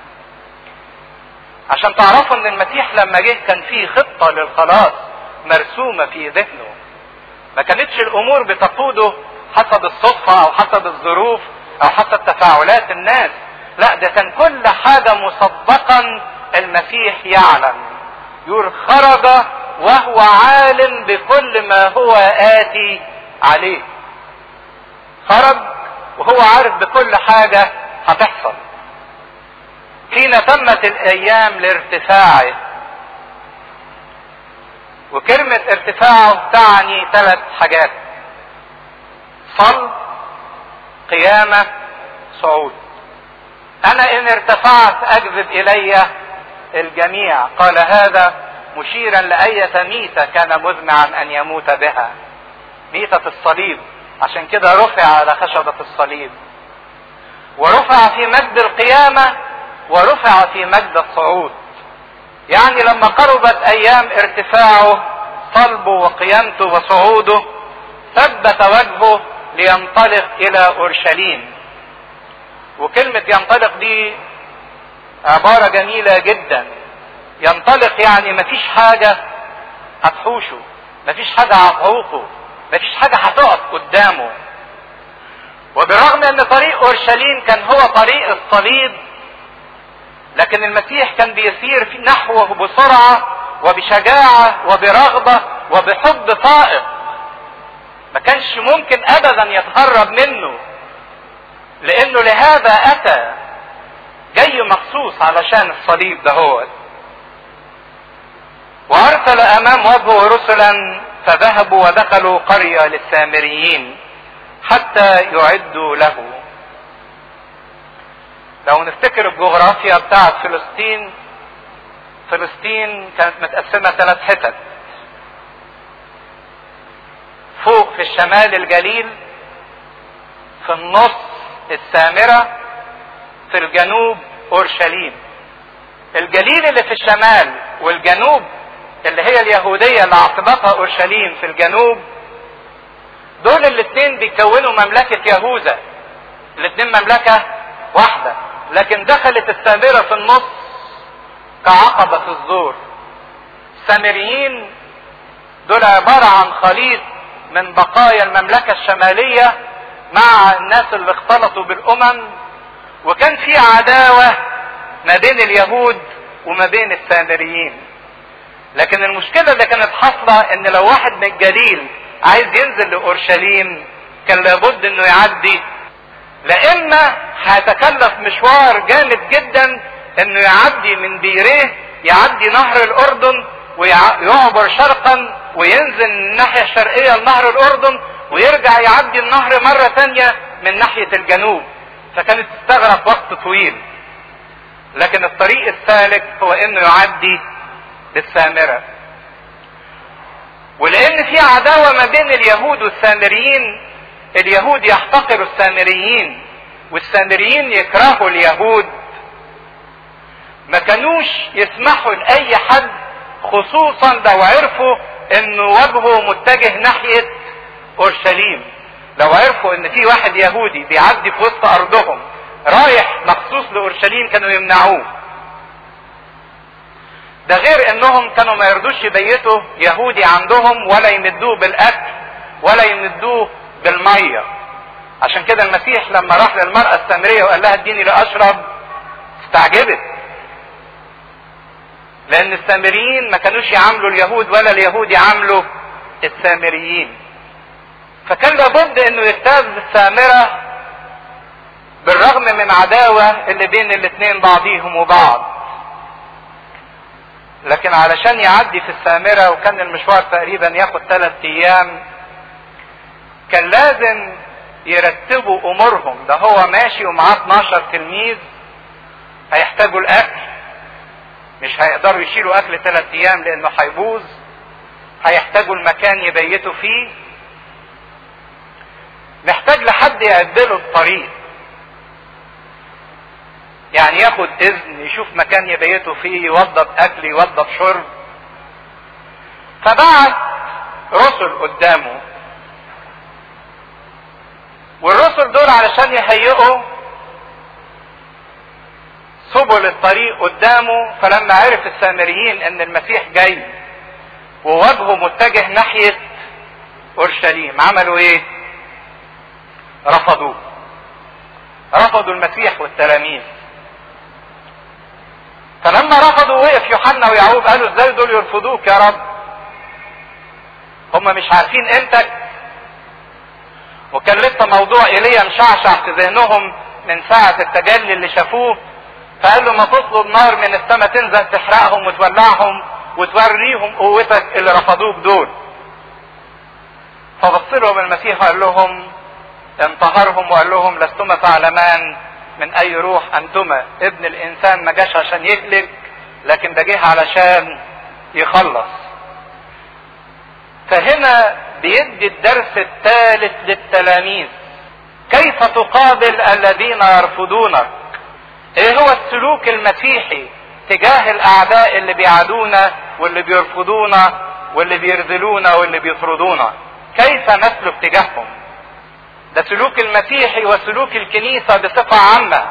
عشان تعرفوا ان المسيح لما جه كان فيه خطة للخلاص مرسومة في ذهنه. ما كانتش الامور بتقوده حسب الصدفة او حسب الظروف او حسب تفاعلات الناس. لا، ده كان كل حاجة مسبقا المسيح يعلم. يقول خرج وهو عالم بكل ما هو آتي عليه. خرج وهو عارف بكل حاجة هتحصل. حين تمت الايام لارتفاعه، وكلمة ارتفاعه تعني 3 حاجات: صلب، قيامة، صعود. انا ان ارتفعت اجذب الي الجميع، قال هذا مشيرا لأية ميتة كان مذمعا ان يموت بها، ميتة الصليب. عشان كده رفع على خشبة الصليب، ورفع في مجد القيامة، ورفع في مجد الصعود. يعني لما قربت ايام ارتفاعه، صلبه وقيامته وصعوده، ثبت وجهه لينطلق الى اورشليم. وكلمة ينطلق دي عبارة جميلة جدا. ينطلق يعني مفيش حاجة هتحوشه، مفيش حاجة هتعوقه، مفيش حاجة هتقف قدامه. وبرغم ان طريق اورشليم كان هو طريق الصليب، لكن المسيح كان بيسير نحوه بسرعة وبشجاعة وبرغبة وبحب فائق. ما كانش ممكن ابدا يتهرب منه، لانه لهذا اتى، جاي مخصوص علشان الصليب ده هو. وارسل امام وجهه رسلا فذهبوا ودخلوا قرية للسامريين حتى يعدوا له. لو نفتكر الجغرافيا بتاعت فلسطين كانت متقسمة 3 حتت. فوق في الشمال الجليل، في النص السامرة، في الجنوب اورشليم. الجليل اللي في الشمال والجنوب اللي هي اليهودية اللي عاصمتها اورشليم في الجنوب، دول الاثنين بيكونوا مملكة يهوذا، الاثنين مملكة واحدة. لكن دخلت السامرة في النص كعقبة في الزور. السامريين دول عبارة عن خليط من بقايا المملكة الشمالية مع الناس اللي اختلطوا بالامم، وكان في عداوة ما بين اليهود وما بين السامريين. لكن المشكلة اللي كانت حاصلة ان لو واحد من الجليل عايز ينزل لاورشليم كان لابد انه يعدي، لإما هيتكلف مشوار جامد جدا انه يعدي من بيريه، يعدي نهر الاردن ويعبر شرقا وينزل من الناحية الشرقية لنهر الاردن، ويرجع يعدي النهر مرة تانية من ناحية الجنوب. فكانت تستغرق وقت طويل. لكن الطريق السالك هو انه يعدي للسامرة. ولان في عداوة ما بين اليهود والسامريين، اليهود يحتقروا السامريين والسامريين يكرهوا اليهود، ما كانوش يسمحوا لاي حد، خصوصا لو عرفوا انه وجهه متجه ناحية اورشليم. لو عرفوا ان في واحد يهودي بيعدي في وسط ارضهم رايح مخصوص لاورشليم كانوا يمنعوه. ده غير انهم كانوا ما يرضوش يبيتوا يهودي عندهم ولا يمدوه بالاكل ولا يمدوه بالمية. عشان كده المسيح لما راح للمرأة السامرية وقال لها اديني لاشرب استعجبت، لان السامريين ما كانوش يعاملوا اليهود ولا اليهود يعاملوا السامريين. فكان لابد انه يجتاز السامرة بالرغم من عداوة اللي بين الاثنين بعضيهم وبعض. لكن علشان يعدي في السامرة، وكان المشوار تقريبا ياخد 3 ايام، كان لازم يرتبوا امورهم. ده هو ماشي ومعاه 12 تلميذ هيحتاجوا الاكل، مش هيقدروا يشيلوا اكل 3 ايام لانه هيبوظ. هيحتاجوا المكان يبيتوا فيه، محتاج لحد يعدله الطريق، يعني ياخد اذن يشوف مكان يبيتوا فيه، يوضب اكل يوضب شرب. فبعت رسل قدامه، والرسل دول علشان يهيئوا سبل الطريق قدامه. فلما عرف السامريين ان المسيح جاي ووجهه متجه ناحية اورشليم عملوا ايه؟ رفضوا المسيح والتلاميذ. فلما رفضوا وقف يوحنا ويعقوب قالوا ازاي دول يرفضوك يا رب؟ هم مش عارفين قيمتك؟ وكان لسه موضوع ايليا مشعشع في ذهنهم من ساعة التجلي اللي شافوه. فقال له ما تطلب نار من السماء تنزل تحرقهم وتولعهم وتوريهم قوتك اللي رفضوك دول. فبص لهم المسيح وقال لهم انطهرهم وقال لهم لستما تعلمان من اي روح انتما. ابن الانسان ما جاش عشان يهلك لكن ده جه علشان يخلص. فهنا بيدي الدرس الثالث للتلاميذ: كيف تقابل الذين يرفضونك؟ ايه هو السلوك المسيحي تجاه الاعداء اللي بيعادونا واللي بيرفضونا واللي بيرذلونا واللي بيطردونا؟ كيف نسلك تجاههم؟ ده سلوك المسيحي وسلوك الكنيسة بصفة عامة.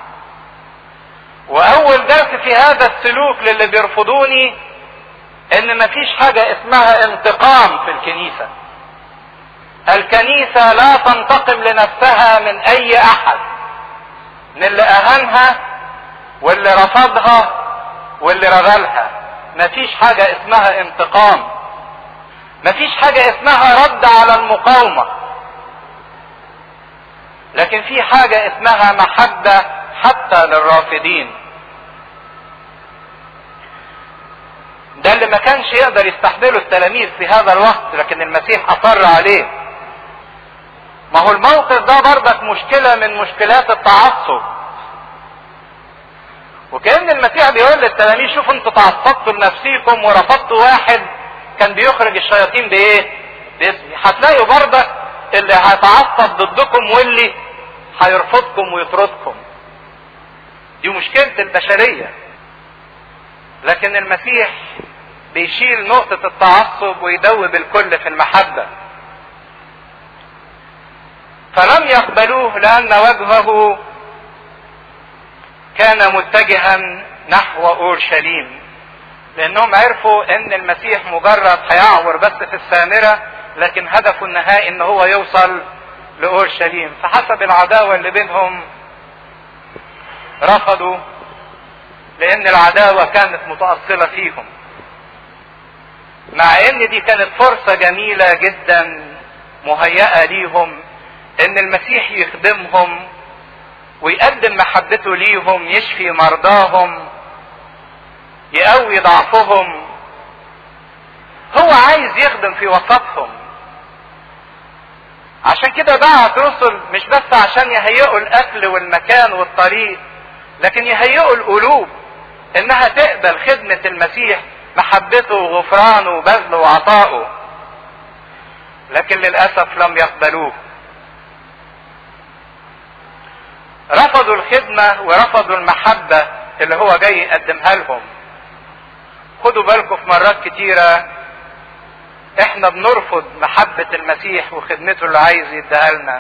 واول درس في هذا السلوك للي بيرفضوني ان مفيش حاجة اسمها انتقام في الكنيسة. الكنيسة لا تنتقم لنفسها من اي احد، من اللي اهانها واللي رفضها واللي رذلها. مفيش حاجة اسمها انتقام، مفيش حاجة اسمها رد على المقاومة، لكن في حاجة اسمها محبة حتى للرافضين. ده اللي ما كانش يقدر يستحمله التلاميذ في هذا الوقت، لكن المسيح اصر عليه. ما هو الموقف ده برضك مشكلة من مشكلات التعصب. وكأن المسيح بيقول للتلاميذ شوفوا انتوا تعصبتوا لنفسيكم ورفضتوا واحد كان بيخرج الشياطين بايه؟ باسمي. هتلاقوا برضك اللي هيتعصب ضدكم واللي هيرفضكم ويطردكم. دي مشكلة البشرية. لكن المسيح بيشيل نقطة التعصب ويدوب الكل في المحبة. فلم يقبلوه لأن وجهه كان متجها نحو أورشليم، لأنهم عرفوا أن المسيح مجرد هيعور بس في السامرة، لكن هدفه النهائي أن هو يوصل لأورشليم. فحسب العداوة اللي بينهم رفضوا، لأن العداوة كانت متأصلة فيهم، مع أن دي كانت فرصة جميلة جدا مهيئة ليهم أن المسيح يخدمهم ويقدم محبته ليهم، يشفي مرضاهم، يقوي ضعفهم. هو عايز يخدم في وسطهم. عشان كده بعت رسل مش بس عشان يهيئوا الاكل والمكان والطريق، لكن يهيئوا القلوب انها تقبل خدمة المسيح، محبته وغفرانه وبذله وعطائه. لكن للأسف لم يقبلوه، رفضوا الخدمة ورفضوا المحبة اللي هو جاي يقدمها لهم. خدوا بالكم في مرات كتيرة احنا بنرفض محبة المسيح وخدمته اللي عايز يديها لنا.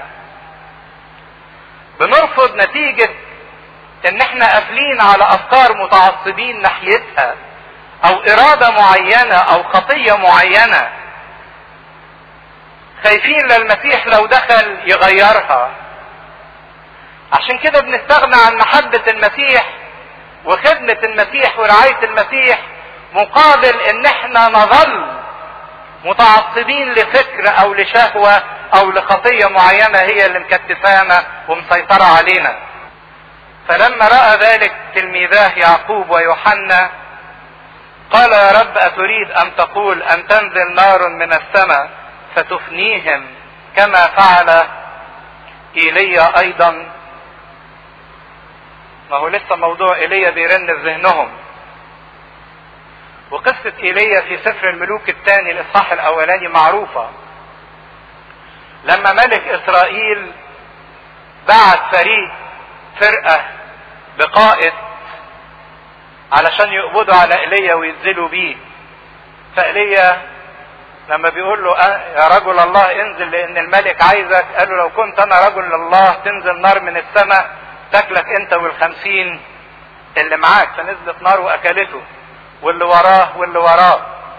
بنرفض نتيجة ان احنا قافلين على افكار متعصبين ناحيتها، او ارادة معينة او خطية معينة، خايفين للمسيح لو دخل يغيرها. عشان كده بنستغنى عن محبة المسيح وخدمة المسيح ورعاية المسيح، مقابل ان احنا نظل متعصبين لفكر او لشهوة او لخطية معينة هي اللي مكتفانا ومسيطرة علينا. فلما رأى ذلك تلميذاه يعقوب ويوحنا قال: يا رب أتريد أن تقول أن تنزل نار من السماء فتفنيهم كما فعل إيليا أيضا؟ ما هو لسه موضوع إيليا بيرن في ذهنهم. وقصة إيليا في سفر الملوك الثاني الإصحاح الأولاني معروفة. لما ملك إسرائيل بعت فرقة بقائد علشان يقبضوا على إيليا وينزلوا بيه. فإيليا لما بيقول له يا رجل الله انزل لأن الملك عايزك، قال له: لو كنت أنا رجل الله تنزل نار من السماء تاكلك أنت وال50 اللي معاك، فنزلت نار واكلته، واللي وراه واللي وراه.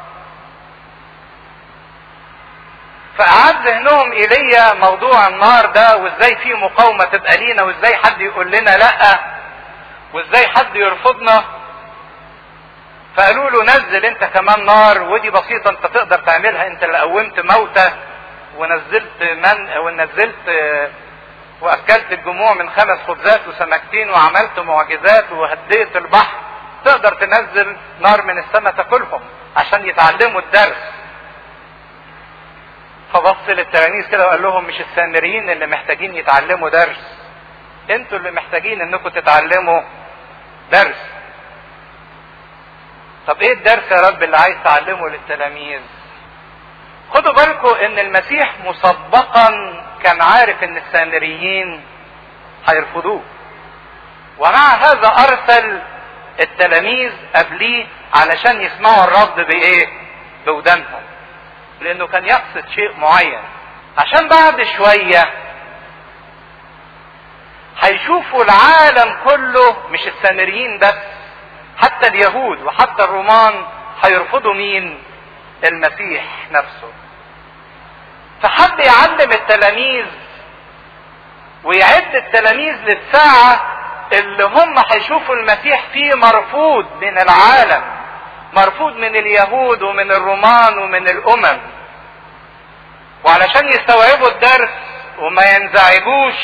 فأعاد ذهنهم إلي موضوع النار ده، وازاي في مقاومة تبقى لينا، وازاي حد يقول لنا لأ، وازاي حد يرفضنا. فقالوا له نزل انت كمان نار، ودي بسيطة انت تقدر تعملها، انت اللي قومت موتى ونزلت واكلت الجموع من 5 خبزات وسمكتين، وعملت معجزات وهديت البحر، تقدر تنزل نار من السماء تاكلهم عشان يتعلموا الدرس. فبص للتلاميذ كده وقال لهم مش السامريين اللي محتاجين يتعلموا درس، انتوا اللي محتاجين انكم تتعلموا درس. طب ايه الدرس يا رب اللي عايز تعلمه للتلاميذ؟ خدوا بالكم ان المسيح مسبقا كان عارف ان السامريين هيرفضوه، ومع هذا ارسل التلاميذ قبليه علشان يسمعوا الرفض بايه؟ بودانهم، لانه كان يقصد شيء معين، عشان بعد شوية هيشوفوا العالم كله، مش السامريين بس، حتى اليهود وحتى الرومان هيرفضوا مين؟ المسيح نفسه. فحب يعلم التلاميذ ويعد التلاميذ للساعة اللي هم هيشوفوا المسيح فيه مرفوض من العالم، مرفوض من اليهود ومن الرومان ومن الامم، وعلشان يستوعبوا الدرس وما ينزعجوش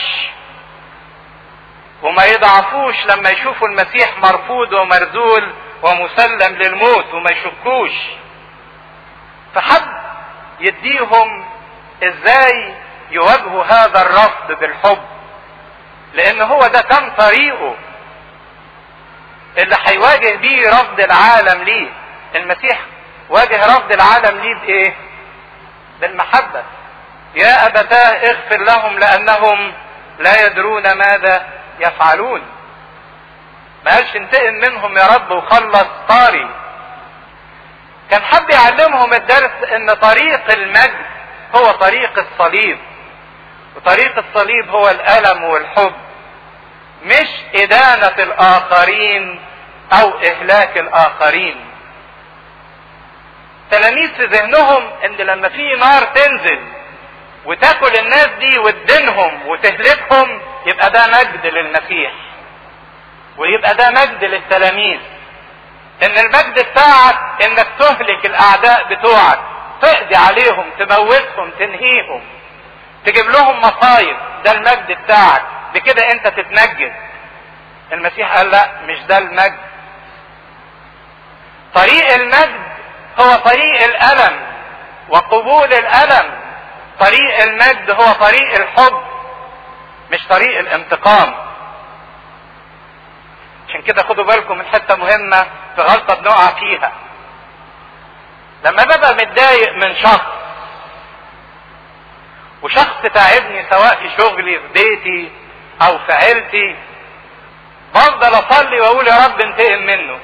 وما يضعفوش لما يشوفوا المسيح مرفوض ومرذول ومسلم للموت وما يشكوش. فحب يديهم ازاي يواجهوا هذا الرفض بالحب، لان هو ده كان طريقه اللي هيواجه بيه رفض العالم ليه. المسيح واجه رفض العالم ليه بايه؟ بالمحبة. يا ابتاه اغفر لهم لانهم لا يدرون ماذا يفعلون. ما قالش انتقم منهم يا رب وخلص طاري. كان حب يعلمهم الدرس ان طريق المجد هو طريق الصليب، وطريق الصليب هو الألم والحب، مش إدانة الآخرين أو إهلاك الآخرين. تلاميذ في ذهنهم ان لما في نار تنزل وتاكل الناس دي وتدينهم وتهلكهم، يبقى ده مجد للمسيح، ويبقى ده مجد للتلاميذ. ان المجد بتاعك انك تهلك الاعداء بتوعك، تقضي عليهم، تموتهم، تنهيهم، تجيب لهم مصايب، ده المجد بتاعك، بكده انت تتمجد. المسيح قال لا، مش ده المجد. طريق المجد هو طريق الألم وقبول الألم. طريق المجد هو طريق الحب، مش طريق الانتقام. عشان كده خدوا بالكم من حتة مهمة في غلطة بنقع فيها. لما ببقى متضايق من شخص، وشخص تعبني سواء في شغلي في بيتي او في عيلتي، بفضل اصلي واقول يا رب انتقم منه،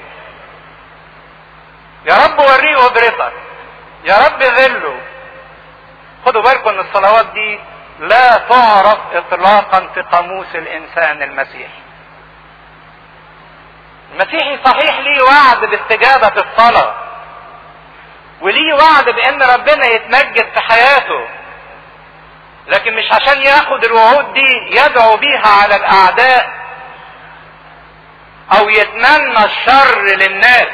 يا رب وريه قدرتك، يا رب ذله. خدوا بالكم ان الصلوات دي لا تعرف اطلاقا في قاموس الانسان المسيحي. المسيحي صحيح ليه وعد باستجابة الصلاة، وليه وعد بان ربنا يتمجد في حياته، لكن مش عشان ياخد الوعود دي يدعو بيها على الاعداء او يتمنى الشر للناس.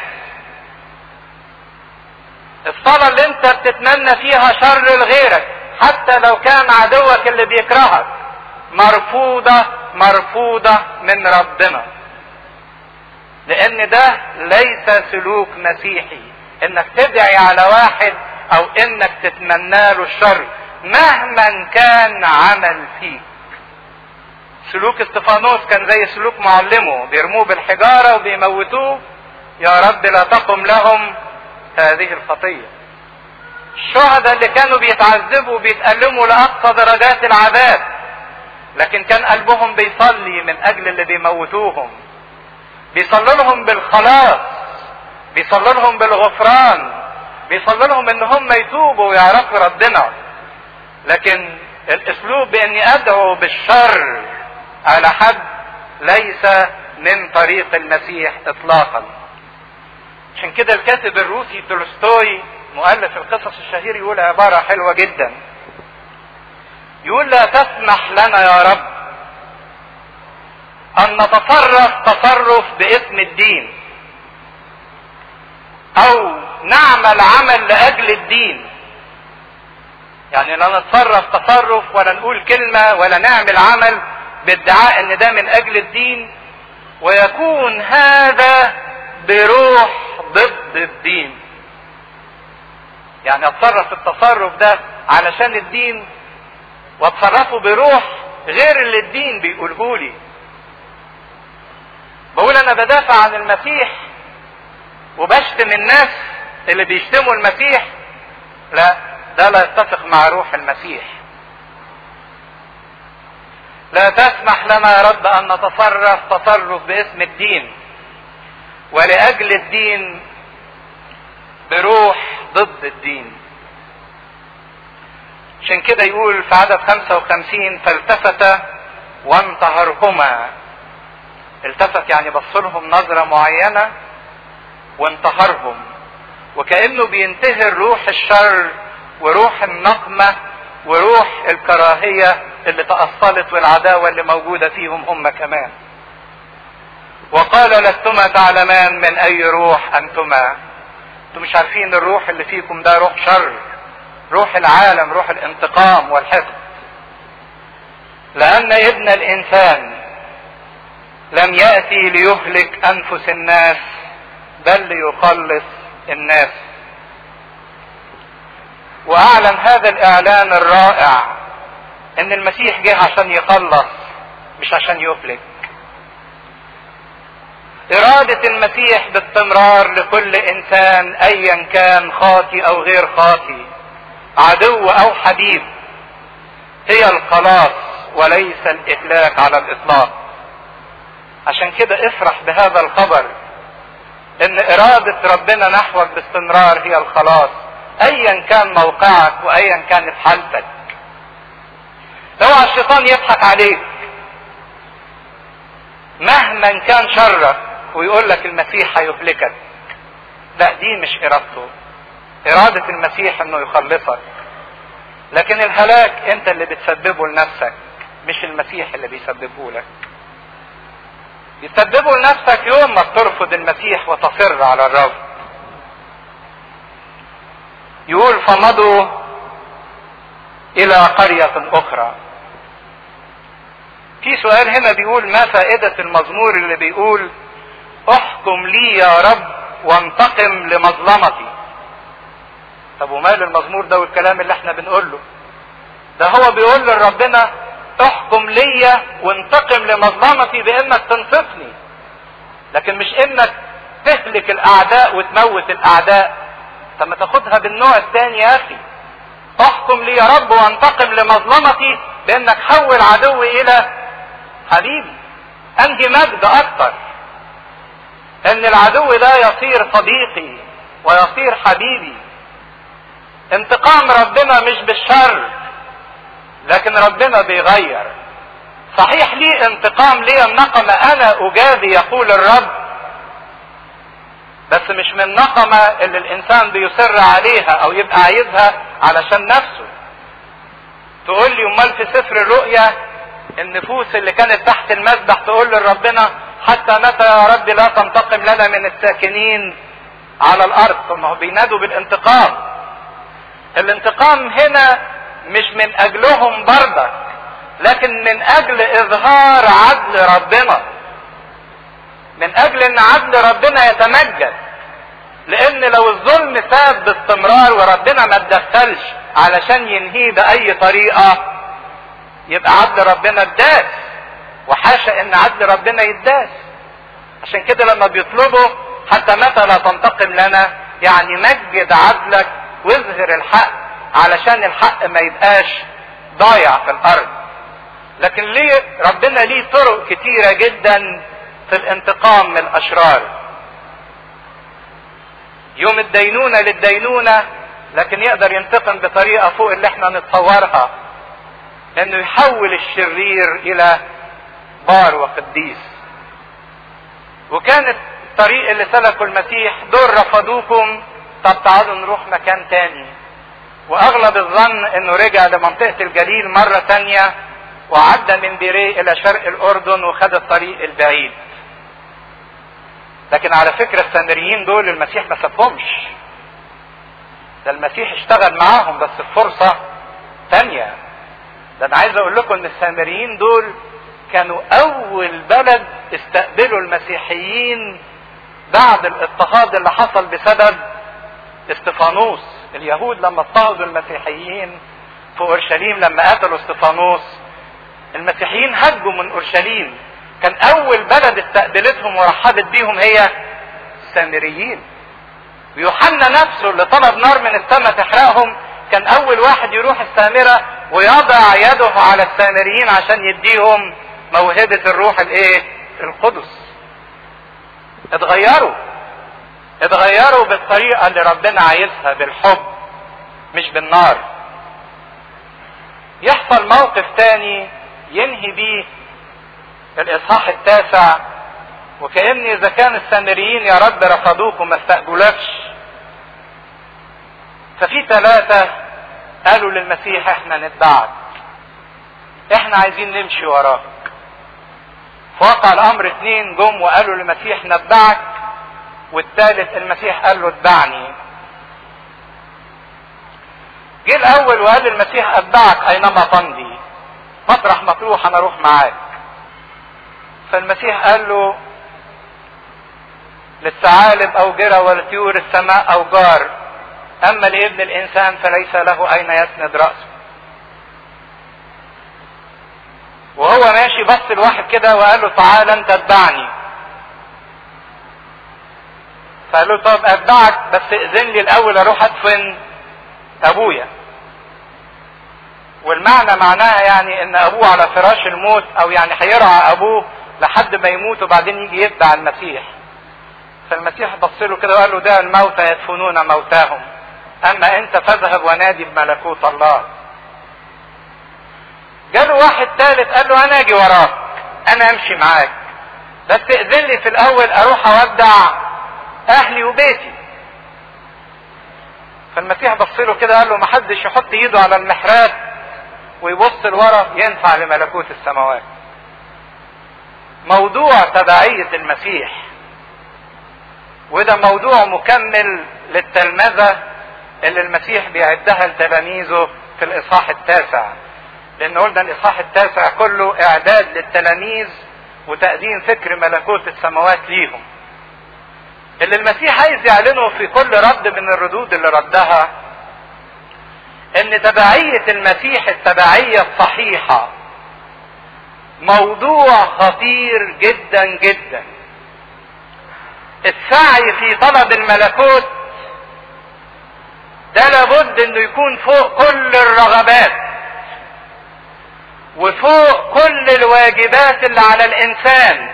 الصلاة اللي انت بتتمنى فيها شر لغيرك، حتى لو كان عدوك اللي بيكرهك، مرفوضة مرفوضة من ربنا، لان ده ليس سلوك مسيحي، انك تدعي على واحد او انك تتمنى له الشر مهما كان عمل فيك. سلوك استفانوس كان زي سلوك معلمه، بيرموه بالحجارة وبيموتوه، يا رب لا تقم لهم هذه الخطية. الشهداء اللي كانوا بيتعذبوا وبيتألموا لأقصى درجات العذاب، لكن كان قلبهم بيصلي من أجل اللي بيموتوهم، بيصلي لهم بالخلاص، بيصلي لهم بالغفران، بيصلي لهم ان هم يتوبوا ويعرفوا ربنا. لكن الاسلوب باني ادعو بالشر على حد ليس من طريق المسيح اطلاقا. عشان كده الكاتب الروسي تولستوي مؤلف القصص الشهير يقول عبارة حلوة جدا، يقول: لا تسمح لنا يا رب ان نتصرف تصرف باسم الدين، او نعمل عمل لاجل الدين. يعني لا نتصرف تصرف ولا نقول كلمة ولا نعمل عمل بادعاء ان ده من اجل الدين، ويكون هذا بروح ضد الدين. يعني اتصرف التصرف ده علشان الدين، واتصرفه بروح غير اللي الدين بيقوله لي. بقول انا بدافع عن المسيح وبشتم الناس اللي بيشتموا المسيح، لا، ده لا يتفق مع روح المسيح. لا تسمح لنا يا رب ان نتصرف تصرف باسم الدين ولاجل الدين بروح ضد الدين. عشان كده يقول في عدد 55: فالتفت وانتهرهما. التفت يعني بصلهم نظرة معينة وانتهرهم، وكأنه بينتهر روح الشر وروح النقمة وروح الكراهية اللي تأصلت والعداوة اللي موجودة فيهم هم كمان. وقال: لستما تعلمان من اي روح انتما. انتم مش عارفين الروح اللي فيكم ده روح شر، روح العالم، روح الانتقام والحقد. لان ابن الانسان لم يأتي ليهلك انفس الناس بل ليخلص الناس. واعلن هذا الاعلان الرائع ان المسيح جه عشان يخلص مش عشان يهلك. إرادة المسيح باستمرار لكل إنسان أيا كان خاطي أو غير خاطي، عدو أو حبيب، هي الخلاص وليس الإهلاك على الإطلاق. عشان كده افرح بهذا الخبر إن إرادة ربنا نحوك باستمرار هي الخلاص أيا كان موقعك وأيا كانت حالتك. اوعى الشيطان يضحك عليك مهما كان شرك ويقول لك المسيح هيهلكك. لا، دي مش ارادته. اراده المسيح انه يخلصك، لكن الهلاك انت اللي بتسببه لنفسك مش المسيح اللي بيسببه لك. بتسببه لنفسك يوم ما ترفض المسيح وتصر على الرب. يقول: فمضوا الى قرية اخرى. في سؤال هنا بيقول: ما فائدة المزمور اللي بيقول احكم لي يا رب وانتقم لمظلمتي؟ طب ومال المزمور ده والكلام اللي احنا بنقول له ده؟ هو بيقول لربنا احكم لي وانتقم لمظلمتي بانك تنصفني، لكن مش انك تهلك الاعداء وتموت الاعداء. طب ما تاخدها بالنوع الثاني يا اخي. احكم لي يا رب وانتقم لمظلمتي بانك حول عدوي الى حبيبي. عندي مجد اكتر ان العدو ده يصير صديقي ويصير حبيبي. انتقام ربنا مش بالشر، لكن ربنا بيغير. صحيح لي انتقام، لي النقمة انا اجازي يقول الرب، بس مش من النقمة اللي الانسان بيصر عليها او يبقى عايزها علشان نفسه. تقول لي امال في سفر الرؤيا النفوس اللي كانت تحت المذبح تقول لربنا حتى متى يا رب لا تنتقم لنا من الساكنين على الارض؟ ثم هم بينادوا بالانتقام. الانتقام هنا مش من اجلهم برضك، لكن من اجل اظهار عدل ربنا، من اجل ان عدل ربنا يتمجد. لان لو الظلم ثاب باستمرار وربنا ما اتدخلش علشان ينهيه باي طريقة، يبقى عدل ربنا اتداس، وحاشا ان عدل ربنا يتداس. عشان كده لما بيطلبوا حتى متى لا تنتقم لنا، يعني مجد عدلك واظهر الحق علشان الحق ما يبقاش ضايع في الارض. لكن ليه ربنا ليه طرق كتيرة جدا في الانتقام من الاشرار. يوم الدينونة للدينونة، لكن يقدر ينتقم بطريقة فوق اللي احنا نتصورها، انه يحول الشرير الى بار وقديس. وكانت الطريق اللي سلكوا المسيح دول رفضوكم، طب تعالوا نروح مكان تاني. واغلب الظن انه رجع لمنطقة الجليل مرة تانية وعدى من بيريه الى شرق الاردن وخد الطريق البعيد. لكن على فكرة السامريين دول المسيح ما سابهمش، ده المسيح اشتغل معاهم بس بفرصة تانية. ده انا عايز اقول لكم ان السامريين دول كانوا اول بلد استقبلوا المسيحيين بعد الاضطهاد اللي حصل بسبب استفانوس. اليهود لما اضطهدوا المسيحيين في اورشليم لما قتلوا استفانوس، المسيحيين هجوا من اورشليم، كان اول بلد استقبلتهم ورحبت بيهم هي السامريين. ويوحنا نفسه اللي طلب نار من السماء تحرقهم كان اول واحد يروح السامرة ويضع يده على السامريين عشان يديهم موهبة الروح القدس. اتغيروا بالطريقة اللي ربنا عايزها، بالحب مش بالنار. يحصل موقف تاني ينهي بيه الاصحاح 9، وكأن اذا كان السامريين يا رب رفضوك وما استقبلوكش، ففي 3 قالوا للمسيح احنا نتبعك، احنا عايزين نمشي وراك. فوقع الامر 2 جم وقالوا للمسيح نتبعك، والثالث المسيح قال له اتبعني. جه الاول وقال للمسيح اتبعك اينما تمضي، مطرح ما تروح انا اروح معاك. فالمسيح قال له للثعالب اوجرة ولطيور السماء اوجار، اما لابن الانسان فليس له اين يسند رأسه. وهو ماشي بص الواحد كده وقال له تعال انت اتبعني. فقال له طب اتبعك بس اذن لي الاول اروح ادفن ابويا. والمعنى معناها يعني ان ابوه على فراش الموت، او يعني هيرعى ابوه لحد ما يموت وبعدين يجي يتبع المسيح. فالمسيح بص له كده وقال له ده الموتى يدفنون موتاهم، اما انت فاذهب ونادي بملكوت الله. جاله واحد ثالث قال له انا اجي وراك، انا امشي معاك، بس اذن لي في الاول اروح اودع اهلي وبيتي. فالمسيح بص له كده قال له ما حدش يحط ايده على المحراب ويبص لورا ينفع لملكوت السماوات. موضوع تبعية المسيح، وده موضوع مكمل للتلمذة اللي المسيح بيعدها لتلاميذه في الاصحاح 9، لان قلنا الاصحاح 9 كله اعداد للتلاميذ وتقديم فكر ملكوت السماوات ليهم. اللي المسيح عايز يعلنه في كل رد من الردود اللي ردها ان تبعية المسيح التبعية الصحيحة موضوع خطير جدا جدا. السعي في طلب الملكوت ده لابد انه يكون فوق كل الرغبات وفوق كل الواجبات اللي على الانسان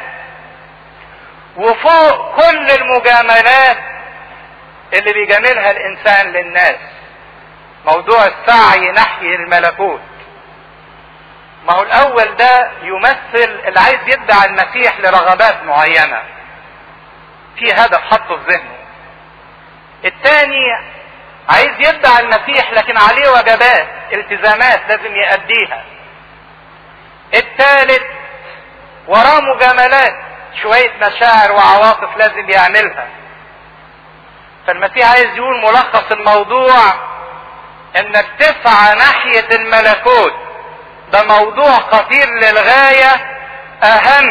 وفوق كل المجاملات اللي بيجاملها الانسان للناس. موضوع السعي نحو الملكوت. ما هو الاول ده يمثل اللي عايز يتبع المسيح لرغبات معينة في هدف حطه في ذهنه. الثاني عايز يتبع المسيح لكن عليه واجبات التزامات لازم يأديها. الثالث وراه مجاملات شوية مشاعر وعواطف لازم يعملها. فالمسيح عايز يقول ملخص الموضوع انك تسعى ناحية الملكوت ده موضوع خطير للغاية، اهم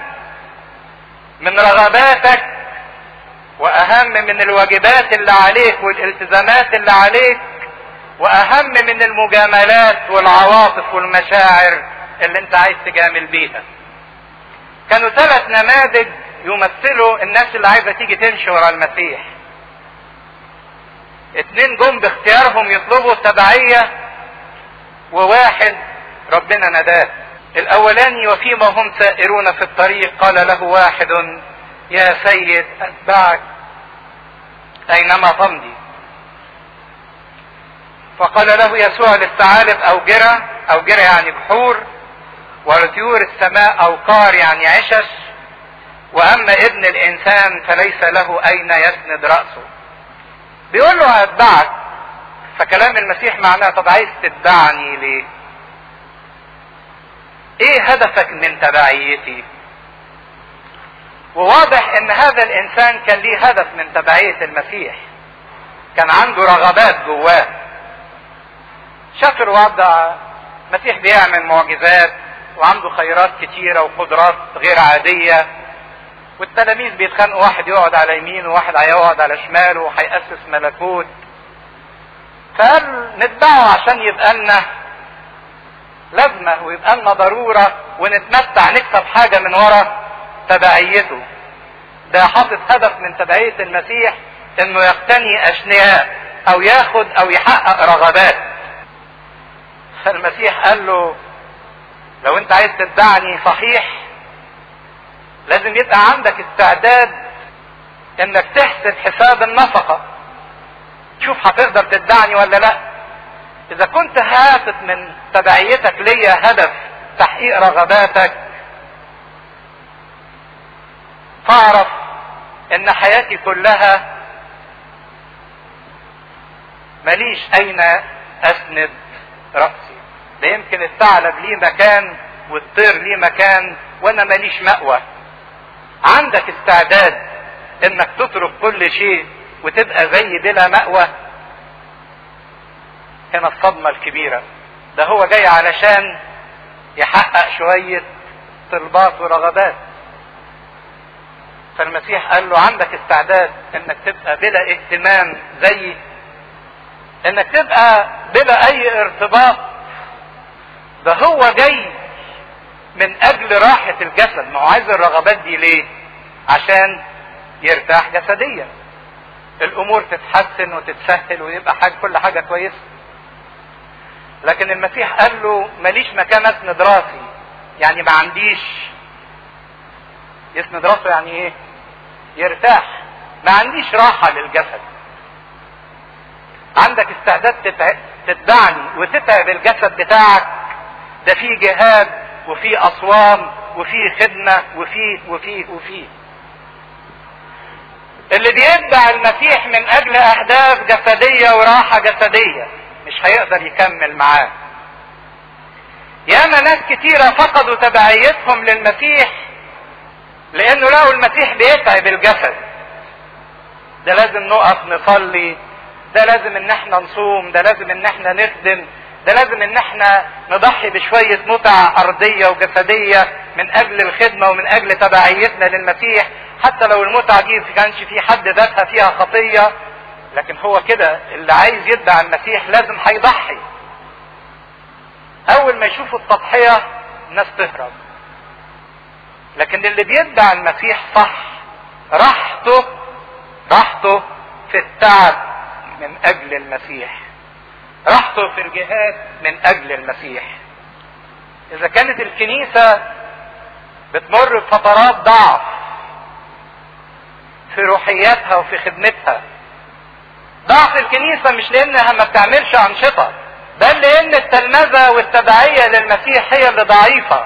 من رغباتك واهم من الواجبات اللي عليك والالتزامات اللي عليك واهم من المجاملات والعواطف والمشاعر اللي انت عايز تجامل بيها. كانوا 3 نماذج يمثلوا الناس اللي عايزة تيجي تمشي ورا المسيح. 2 جم باختيارهم يطلبوا التبعية، وواحد ربنا نداه. الاولاني وفيما هم سائرون في الطريق قال له واحد يا سيد اتبعك اينما تمضي. فقال له يسوع للثعالب اوجرة يعني بحور، ولطيور السماء اوقار يعني عشش، واما ابن الانسان فليس له اين يسند رأسه. بيقول له هتبعك، فكلام المسيح معناه طب عايز تتبعني ليه؟ ايه هدفك من تبعيتي؟ وواضح ان هذا الانسان كان ليه هدف من تبعية المسيح، كان عنده رغبات جواه. شاف الوضع، المسيح بيعمل معجزات وعنده خيرات كتيرة وقدرات غير عادية، والتلاميذ بيتخانقوا، واحد يقعد على يمين وواحد هيقعد على شماله وهيأسس ملكوت. فقال نتبعه عشان يبقى لنا لازمة ويبقى لنا ضرورة ونتمتع، نكسب حاجة من ورا تبعيته. ده حاطط هدف من تبعية المسيح انه يقتني اشياء او ياخد او يحقق رغبات. فالمسيح قال له لو انت عايز تتبعني صحيح لازم يبقى عندك استعداد انك تحسب حساب النفقة، تشوف هتقدر تتبعني ولا لا. اذا كنت هاتف من تبعيتك ليا هدف تحقيق رغباتك، فاعرف ان حياتي كلها ماليش اين اسند رأسي. ده يمكن الثعلب ليه مكان والطير ليه مكان وانا ماليش مأوى. عندك استعداد انك تترك كل شيء وتبقى زي بلا مأوى؟ هنا الصدمة الكبيرة. ده هو جاي علشان يحقق شوية طلبات ورغبات. فالمسيح قال له عندك استعداد انك تبقى بلا اهتمام زي انك تبقى بلا اي ارتباط؟ ده هو جاي من اجل راحة الجسد. ما هو عايز الرغبات دي ليه؟ عشان يرتاح جسديا، الامور تتحسن وتتسهل ويبقى كل حاجة كويسة. لكن المسيح قال له ماليش مكان اسند راسي، يعني ما عنديش. يسند راسه يعني ايه؟ يرتاح. ما عنديش راحة للجسد. عندك استعداد تتبعني وتتعب الجسد بتاعك؟ ده في جهاد وفي اصوام وفي خدمة وفي اللي بيتبع المسيح من اجل اهداف جسدية وراحة جسدية مش هيقدر يكمل معاه. ياما ناس كتيرة فقدوا تبعيتهم للمسيح لانه لقوا المسيح بيتعب الجسد. ده لازم نقف نصلي، ده لازم ان احنا نصوم، ده لازم ان احنا نخدم، ده لازم ان احنا نضحي بشوية متع ارضية وجسدية من اجل الخدمة ومن اجل تبعيتنا للمسيح، حتى لو المتع دي ما كانش في حد ذاتها فيها خطية. لكن هو كده اللي عايز يتبع المسيح لازم هيضحي. اول ما يشوفوا التضحية الناس تهرب. لكن اللي بيتبع المسيح صح راحته في التعب من اجل المسيح، راحته في الجهاد من اجل المسيح. اذا كانت الكنيسة بتمر بفترات ضعف في روحياتها وفي خدمتها، ضعف الكنيسة مش لانها ما بتعملش انشطة، بل لان التلمذة والتبعية للمسيح هي اللي ضعيفة.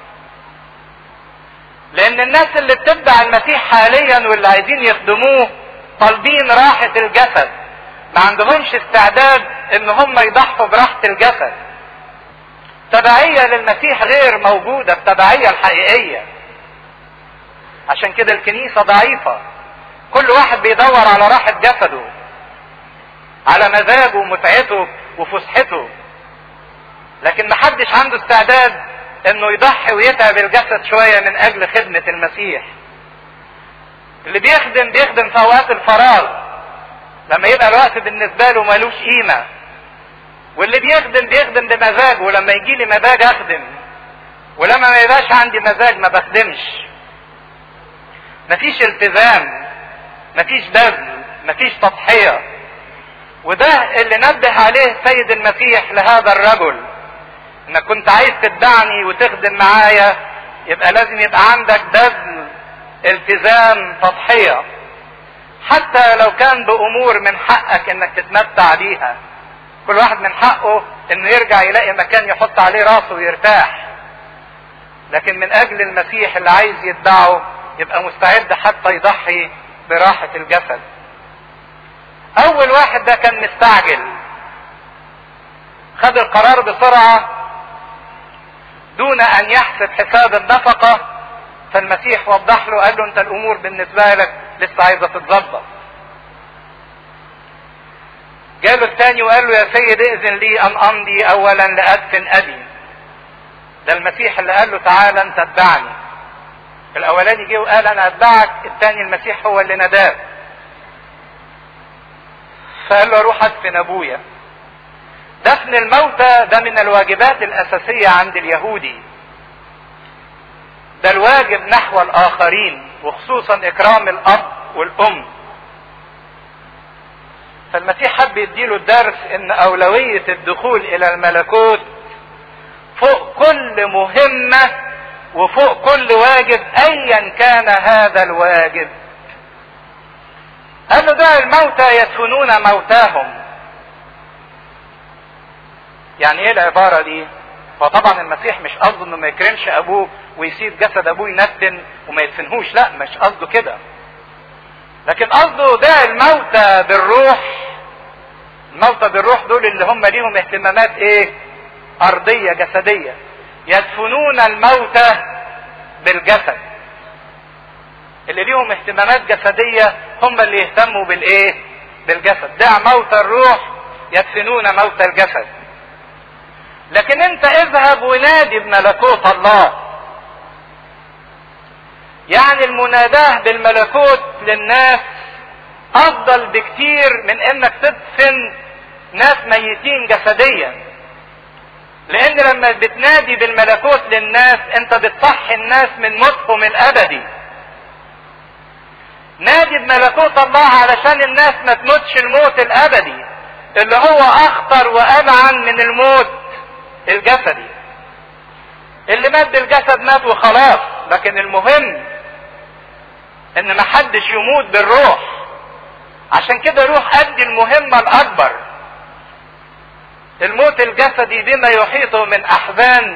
لان الناس اللي بتتبع المسيح حاليا واللي عايزين يخدموه طالبين راحة الجسد، ما عندهمش استعداد ان هم يضحوا براحة الجسد. تبعية للمسيح غير موجودة، التبعية الحقيقية. عشان كده الكنيسة ضعيفة. كل واحد بيدور على راحة جسده، على مزاجه ومتعته وفسحته، لكن محدش عنده استعداد انه يضحي ويتعب الجسد شوية من اجل خدمة المسيح. اللي بيخدم في اوقات الفراغ لما يبقى الوقت بالنسبة له مالوش قيمة، واللي بيخدم بمزاج، ولما يجي لي مزاج اخدم، ولما ما يبقاش عندي مزاج ما بخدمش. مفيش التزام، مفيش بذل، مفيش تضحية. وده اللي نبه عليه السيد المسيح لهذا الرجل، انك كنت عايز تتبعني وتخدم معايا يبقى لازم يبقى عندك بذل، التزام، تضحية، حتى لو كان بامور من حقك انك تتمتع بيها. كل واحد من حقه انه يرجع يلاقي مكان يحط عليه راسه ويرتاح، لكن من اجل المسيح اللي عايز يتبعه يبقى مستعد حتى يضحي براحة الجسد. اول واحد ده كان مستعجل، خد القرار بسرعة دون ان يحسب حساب النفقة. فالمسيح وضح له، قال له انت الامور بالنسبة لك لسه عايزة تتظبط. جاله الثاني وقال له يا سيد ائذن لي ان امضي اولا لادفن ابي. ده المسيح اللي قال له تعالى انت اتبعني. الاولاني جه وقال انا اتبعك، الثاني المسيح هو اللي نداه. فقال له اروح ادفن ابويا. دفن الموتى ده من الواجبات الاساسية عند اليهودي، ده الواجب نحو الاخرين، وخصوصا اكرام الاب والام. فالمسيح حب يديله الدرس ان اولوية الدخول الى الملكوت فوق كل مهمة وفوق كل واجب ايا كان هذا الواجب. قال له دع الموتى يدفنون موتاهم. يعني ايه العبارة دي؟ فطبعا المسيح مش قصده انه ما يكرمش ابوه ويسيب جسد ابوه ينتن وما يدفنهوش، لا مش قصده كده، لكن قصده دع الموتى بالروح. الموتى بالروح دول اللي هم ليهم اهتمامات ايه؟ ارضية جسدية. يدفنون الموتى بالجسد. اللي ليهم اهتمامات جسدية هم اللي يهتموا بالايه؟ بالجسد. دع موتى الروح يدفنون موتى الجسد. لكن انت اذهب ونادي بملكوت الله. يعني المناداه بالملكوت للناس افضل بكتير من انك تدفن ناس ميتين جسديا. لان لما بتنادي بالملكوت للناس انت بتصحي الناس من موتهم الابدي. نادي بملكوت الله علشان الناس ما تموتش الموت الابدي اللي هو اخطر وابعن من الموت الجسدي. اللي مات بالجسد مات وخلاص، لكن المهم ان محدش يموت بالروح. عشان كده روح ادي المهمة الاكبر. الموت الجسدي بما يحيطه من احزان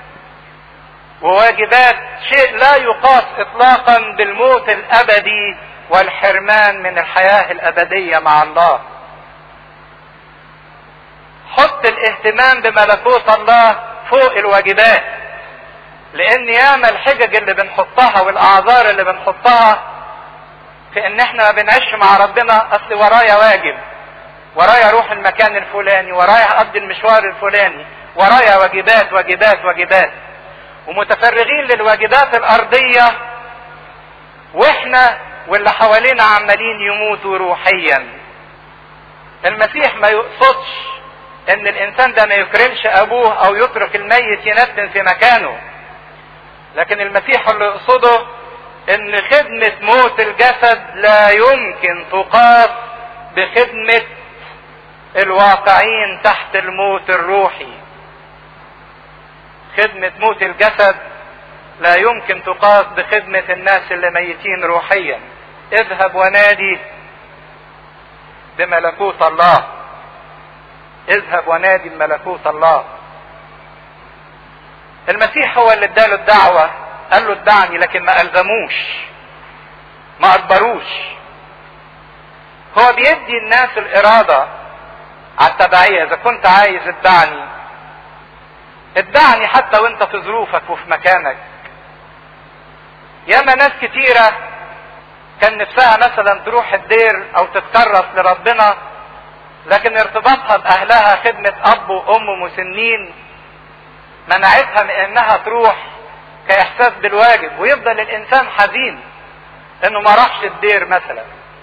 وواجبات شيء لا يقاس اطلاقا بالموت الابدي والحرمان من الحياة الابدية مع الله. حط الاهتمام بملكوت الله فوق الواجبات. لان ياما الحجج اللي بنحطها والاعذار اللي بنحطها في ان احنا ما بنعيش مع ربنا، اصل ورايا واجب، ورايا اروح المكان الفلاني، ورايا اقضي المشوار الفلاني، ورايا واجبات واجبات واجبات، ومتفرغين للواجبات الارضية، واحنا واللي حوالينا عمالين يموتوا روحيا. المسيح ما يقصدش ان الانسان ده ما يكرمش ابوه او يترك الميت ينتن في مكانه، لكن المسيح اللي يقصده ان خدمة موت الجسد لا يمكن تقاس بخدمة الواقعين تحت الموت الروحي. خدمة موت الجسد لا يمكن تقاس بخدمة الناس اللي ميتين روحيا. اذهب ونادي بملكوت الله. اذهب ونادي بملكوت الله. المسيح هو اللي اداله الدعوة، قال له ادعني، لكن ما ألزموش، ما أجبروش. هو بيدي الناس الإرادة على التبعية. إذا كنت عايز ادعني، ادعني حتى وانت في ظروفك وفي مكانك. ياما ناس كتيرة كان نفسها مثلا تروح الدير او تتكرس لربنا، لكن ارتباطها باهلها خدمة اب وام مسنين منعتها من انها تروح كاحساس بالواجب، ويفضل الانسان حزين انه ما راحش الدير مثلا.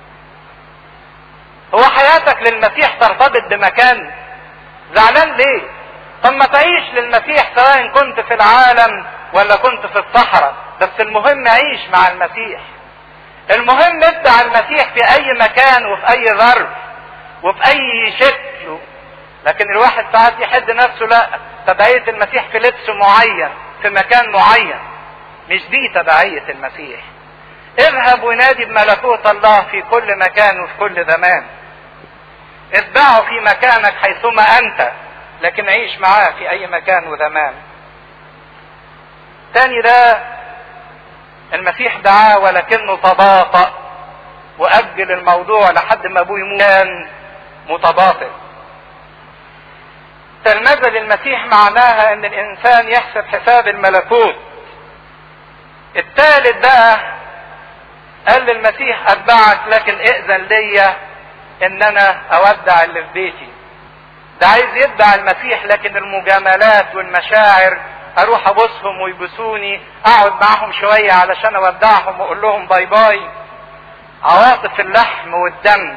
هو حياتك للمسيح ترتبط بمكان؟ زعلان ليه؟ طب ما تعيش للمسيح سواء كنت في العالم ولا كنت في الصحراء، بس المهم عيش مع المسيح. المهم اتبع المسيح في اي مكان وفي اي ظرف وفي اي شكل. لكن الواحد ساعات يحد نفسه، لا، تبعية المسيح في لبس معين في مكان معين، مش دي تبعية المسيح. اذهب ونادي بملكوت الله في كل مكان وفي كل زمان. اتبعه في مكانك حيثما انت، لكن عيش معاه في اي مكان وزمان. تاني ده المسيح دعاه ولكنه تباطأ وأجل الموضوع لحد ما أبوه يموت، كان متباطئ. تلمذة للمسيح معناها ان الانسان يحسب حساب الملكوت. الثالث بقى قال للمسيح اتبعك لكن ائذن ليا ان انا اودع اللي في بيتي. ده عايز يتبع المسيح لكن المجاملات والمشاعر، اروح ابوسهم ويبوسوني، اقعد معاهم شوية علشان اودعهم واقول لهم باي باي، عواطف اللحم والدم.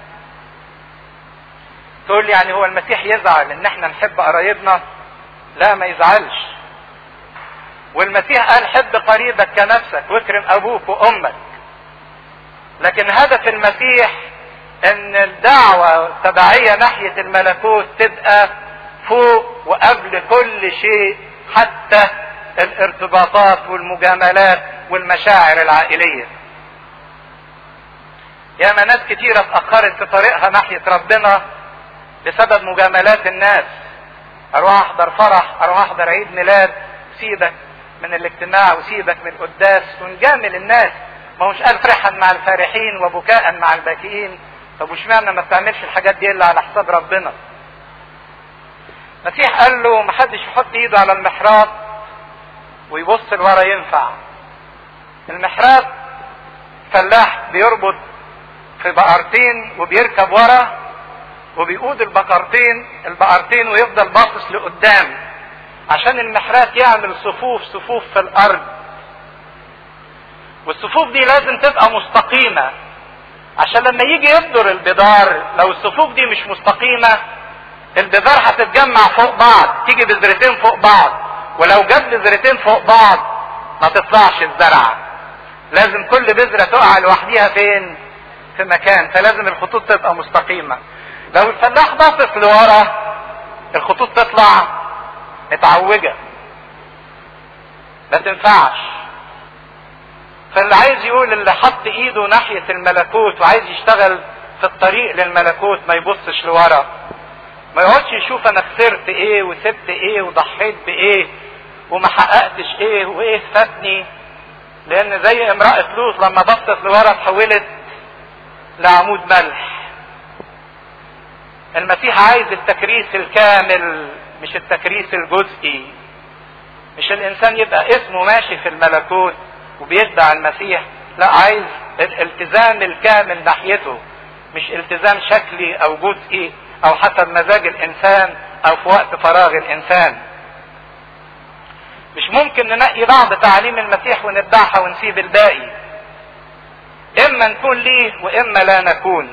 تقول لي يعني هو المسيح يزعل ان احنا نحب قرايبنا؟ لا، ما يزعلش. والمسيح قال حب قريبك كنفسك واكرم ابوك وامك. لكن هدف المسيح ان الدعوة التبعية ناحية الملكوت تبقى فوق وقبل كل شيء، حتى الارتباطات والمجاملات والمشاعر العائلية. ياما ناس كتيرة اتأخرت في طريقها ناحية ربنا بسبب مجاملات الناس. اروح احضر فرح، اروح احضر عيد ميلاد، سيبك من الاجتماع وسيبك من القداس ونجامل الناس. ما هوش قال فرحا مع الفارحين وبكاء مع الباكئين. طب واشمعنى ما بتعملش الحاجات دي الا على حساب ربنا؟ المسيح قال له محدش يحط ايده على المحراب ويبص لورا ينفع. المحراب فلاح بيربط في بقرتين وبيركب ورا وبيقود البقرتين ويفضل باصص لقدام عشان المحرات يعمل صفوف في الارض. والصفوف دي لازم تبقى مستقيمة عشان لما يجي يبذر البذار، لو الصفوف دي مش مستقيمة البذار هتتجمع فوق بعض، تيجي بذرتين فوق بعض، ولو جاب بذرتين فوق بعض ما تطلعش الزرعة. لازم كل بذرة تقع لوحديها فين؟ في مكان. فلازم الخطوط تبقى مستقيمة. لو الفلاح باصص لورا الخطوط تطلع متعوجة، ما تنفعش. فاللي عايز يقول اللي حط ايده ناحية الملكوت وعايز يشتغل في الطريق للملكوت ما يبصش لورا، ما يقعدش يشوف انا خسرت ايه وسبت ايه وضحيت بايه وما حققتش ايه وايه فاتني. لان زي امرأة لوط لما بصت لورا اتحولت لعمود ملح. المسيح عايز التكريس الكامل مش التكريس الجزئي. مش الانسان يبقى اسمه ماشي في الملكوت وبيتبع المسيح، لا، عايز الالتزام الكامل ناحيته، مش التزام شكلي او جزئي او حسب مزاج الانسان او في وقت فراغ الانسان. مش ممكن ننقي بعض تعاليم المسيح ونتبعها ونسيب الباقي. اما نكون ليه واما لا نكون.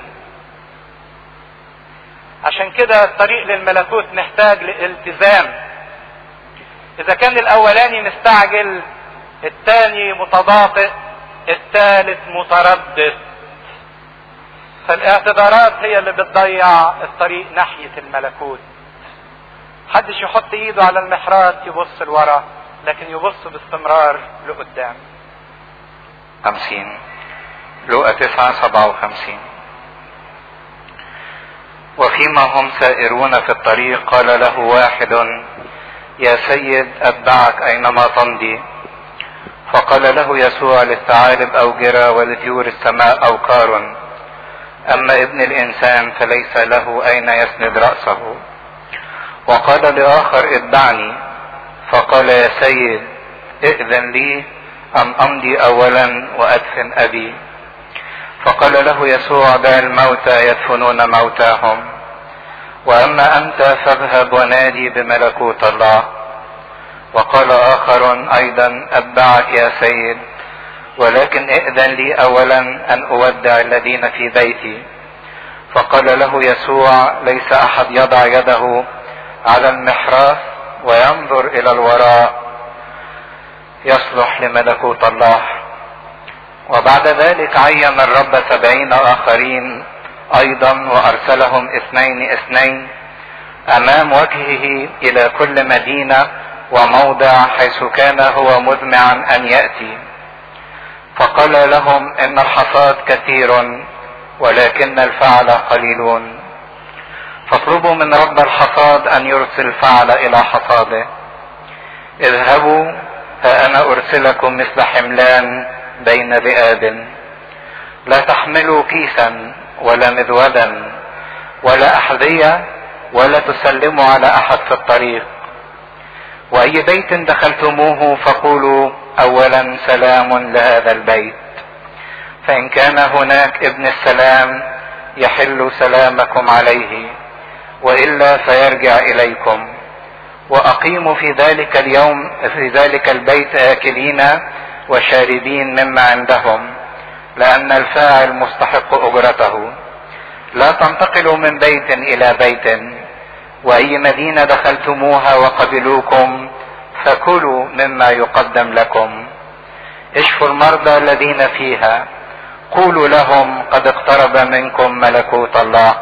عشان كده الطريق للملكوت محتاج لالتزام. اذا كان الاولاني مستعجل، الثاني متباطئ، الثالث متردد. فالاعتذارات هي اللي بتضيع الطريق ناحية الملكوت. محدش يحط ايده على المحرات يبص لورا، لكن يبص باستمرار لقدام. 50 لوقا 9:57. وفيما هم سائرون في الطريق قال له واحد: يا سيد أتبعك أينما تمضي. فقال له يسوع: للثعالب أوجرة ولطيور السماء أوقار، أما ابن الإنسان فليس له أين يسند رأسه. وقال لآخر: اتبعني. فقال: يا سيد ائذن لي أن أمضي أولا وأدفن أبي. فقال له يسوع: دع الموتى يدفنون موتاهم، وأما أنت فاذهب ونادي بملكوت الله. وقال آخر أيضا: أتبعك يا سيد، ولكن ائذن لي أولا أن أودع الذين في بيتي. فقال له يسوع: ليس أحد يضع يده على المحراث وينظر إلى الوراء يصلح لملكوت الله. وبعد ذلك عين الرب 70 آخرين أيضا وأرسلهم 2 أمام وجهه إلى كل مدينة وموضع حيث كان هو مزمعا أن يأتي. فقال لهم: إن الحصاد كثير ولكن الفعل قليلون، فاطلبوا من رب الحصاد أن يرسل الفعل إلى حصاده. اذهبوا ها انا ارسلكم مثل حملان بين ذئاب، لا تحملوا كيسا ولا مذودا ولا احذية، ولا تسلموا على احد في الطريق. واي بيت دخلتموه فقولوا اولا سلام لهذا البيت، فان كان هناك ابن السلام يحل سلامكم عليه، والا فيرجع اليكم. واقيموا في ذلك اليوم في ذلك البيت اكلين وشاربين مما عندهم، لان الفاعل مستحق اجرته. لا تنتقلوا من بيت الى بيت، واي مدينة دخلتموها وقبلوكم فكلوا مما يقدم لكم. اشفوا المرضى الذين فيها، قولوا لهم قد اقترب منكم ملكوت الله.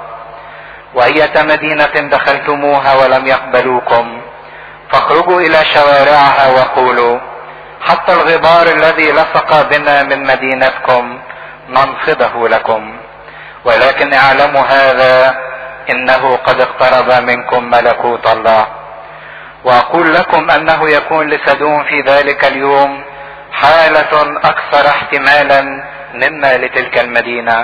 واية مدينة دخلتموها ولم يقبلوكم فاخرجوا الى شوارعها وقولوا حتى الغبار الذي لصق بنا من مدينتكم ننفضه لكم، ولكن اعلموا هذا انه قد اقترب منكم ملكوت الله. واقول لكم انه يكون لسدوم في ذلك اليوم حالة اكثر احتمالا مما لتلك المدينة.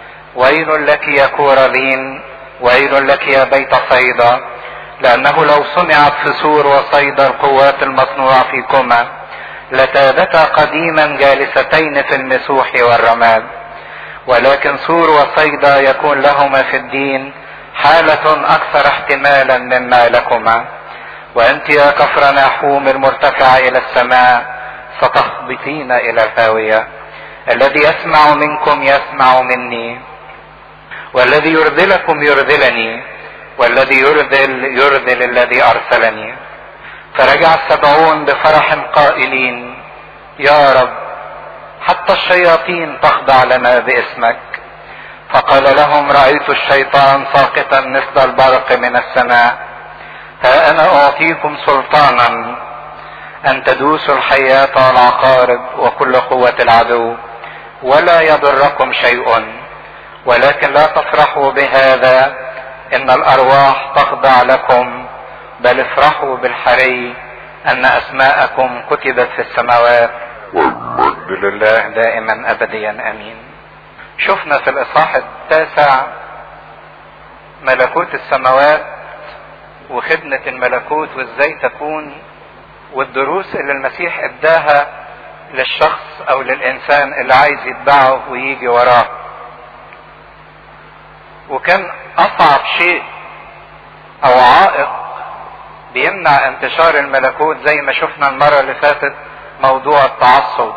ويل لك يا كورالين، ويل لك يا بيت صيدا، لانه لو صنعت في سور وصيدا القوات المصنوعة فيكما لتابتا قديما جالستين في المسوح والرماد. ولكن سور وصيدا يكون لهما في الدين حالة اكثر احتمالا مما لكما. وانت يا كفر ناحوم المرتفع الى السماء ستهبطين الى الهاوية. الذي يسمع منكم يسمع مني، والذي يرذلكم يرذلني، والذي يرذل الذي ارسلني. فرجع 70 بفرح قائلين يا رب حتى الشياطين تخضع لنا باسمك. فقال لهم رأيت الشيطان ساقطا مثل البرق من السماء. ها انا اعطيكم سلطانا ان تدوسوا الحياة والعقارب وكل قوة العدو ولا يضركم شيء. ولكن لا تفرحوا بهذا ان الارواح تخضع لكم، بل افرحوا بالحري ان اسماءكم كتبت في السماوات، والمجد لله دائما ابديا امين. شفنا في الاصحاح 9 ملكوت السماوات وخدمة الملكوت وازاي تكون، والدروس اللي المسيح اداها للشخص او للانسان اللي عايز يتبعه ويجي وراه. وكان اصعب شيء او عائق بيمنع انتشار الملكوت زي ما شفنا المرة اللي فاتت موضوع التعصب.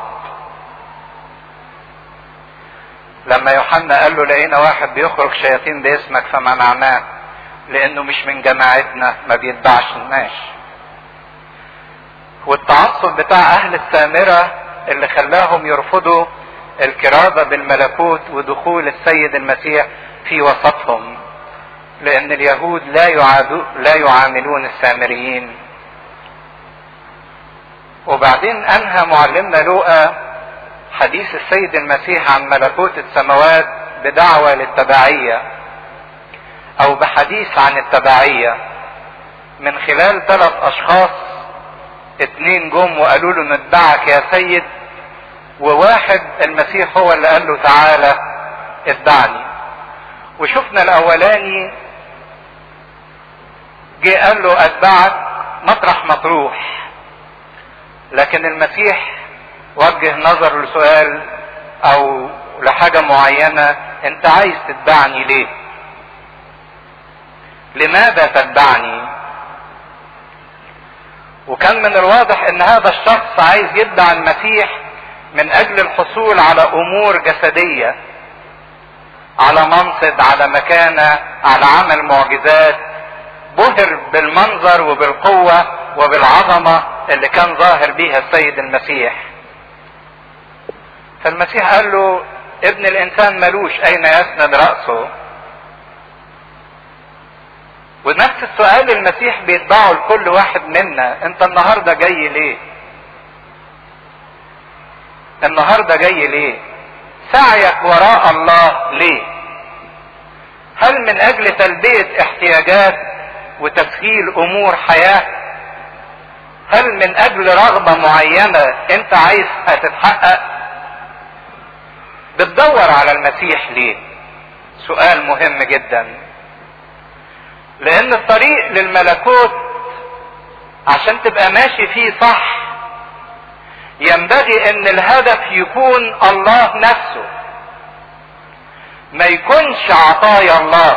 لما يوحنا قال له لقينا واحد بيخرج شياطين باسمك فمنعناه لانه مش من جماعتنا ما بيتبعش الناس. والتعصب بتاع اهل السامرة اللي خلاهم يرفضوا الكرازة بالملكوت ودخول السيد المسيح في وسطهم، لان اليهود لا يعاملون السامريين. وبعدين انهى معلمنا لوقا حديث السيد المسيح عن ملكوت السماوات بدعوة للتبعية او بحديث عن التبعية من خلال 3 اشخاص. 2 جم وقالوا له نتبعك يا سيد، وواحد المسيح هو اللي قال له تعالى اتبعني. وشفنا الاولاني جه قال له اتبعك مطرح مطروح، لكن المسيح وجه نظر لسؤال او لحاجة معينة، انت عايز تتبعني ليه؟ لماذا تتبعني؟ وكان من الواضح ان هذا الشخص عايز يتبع المسيح من اجل الحصول على امور جسدية، على منصب، على مكانة، على عمل معجزات. بهر بالمنظر وبالقوة وبالعظمة اللي كان ظاهر بيها السيد المسيح. فالمسيح قال له ابن الانسان ملوش اين يسند رأسه. ونفس السؤال المسيح بيتبعه لكل واحد منا، انت النهاردة جاي ليه؟ النهاردة جاي ليه؟ سعيك وراء الله ليه؟ هل من اجل تلبية احتياجات وتسهيل امور حياة؟ هل من اجل رغبة معينة انت عايزها تتحقق؟ بتدور على المسيح ليه؟ سؤال مهم جدا. لان الطريق للملكوت عشان تبقى ماشي فيه صح ينبغي ان الهدف يكون الله نفسه، ما يكونش عطايا الله.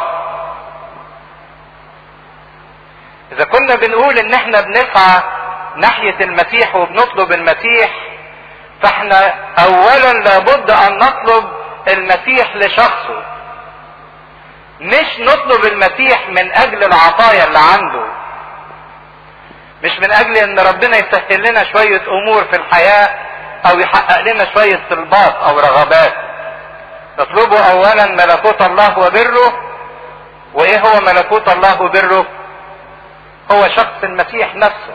اذا كنا بنقول ان احنا بنسعى ناحية المسيح وبنطلب المسيح، فاحنا اولا لابد ان نطلب المسيح لشخصه، مش نطلب المسيح من اجل العطايا اللي عنده، مش من اجل ان ربنا يسهل لنا شوية امور في الحياة او يحقق لنا شوية طلبات او رغبات. نطلبه اولا ملكوت الله وبره. وايه هو ملكوت الله وبره؟ هو شخص المسيح نفسه.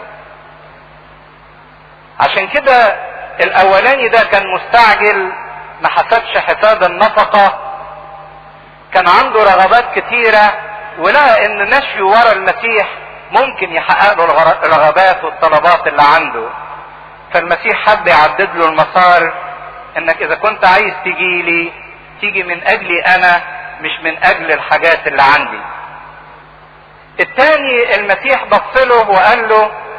عشان كده الاولاني ده كان مستعجل، ما حسبش حساب النفقة، كان عنده رغبات كتيرة، ولقى ان مشي ورا المسيح ممكن يحقق له الرغبات والطلبات اللي عنده. فالمسيح حب يعدد له المسار، انك اذا كنت عايز تيجي لي تيجي من اجلي انا، مش من اجل الحاجات اللي عندي. التاني المسيح بص له وقال له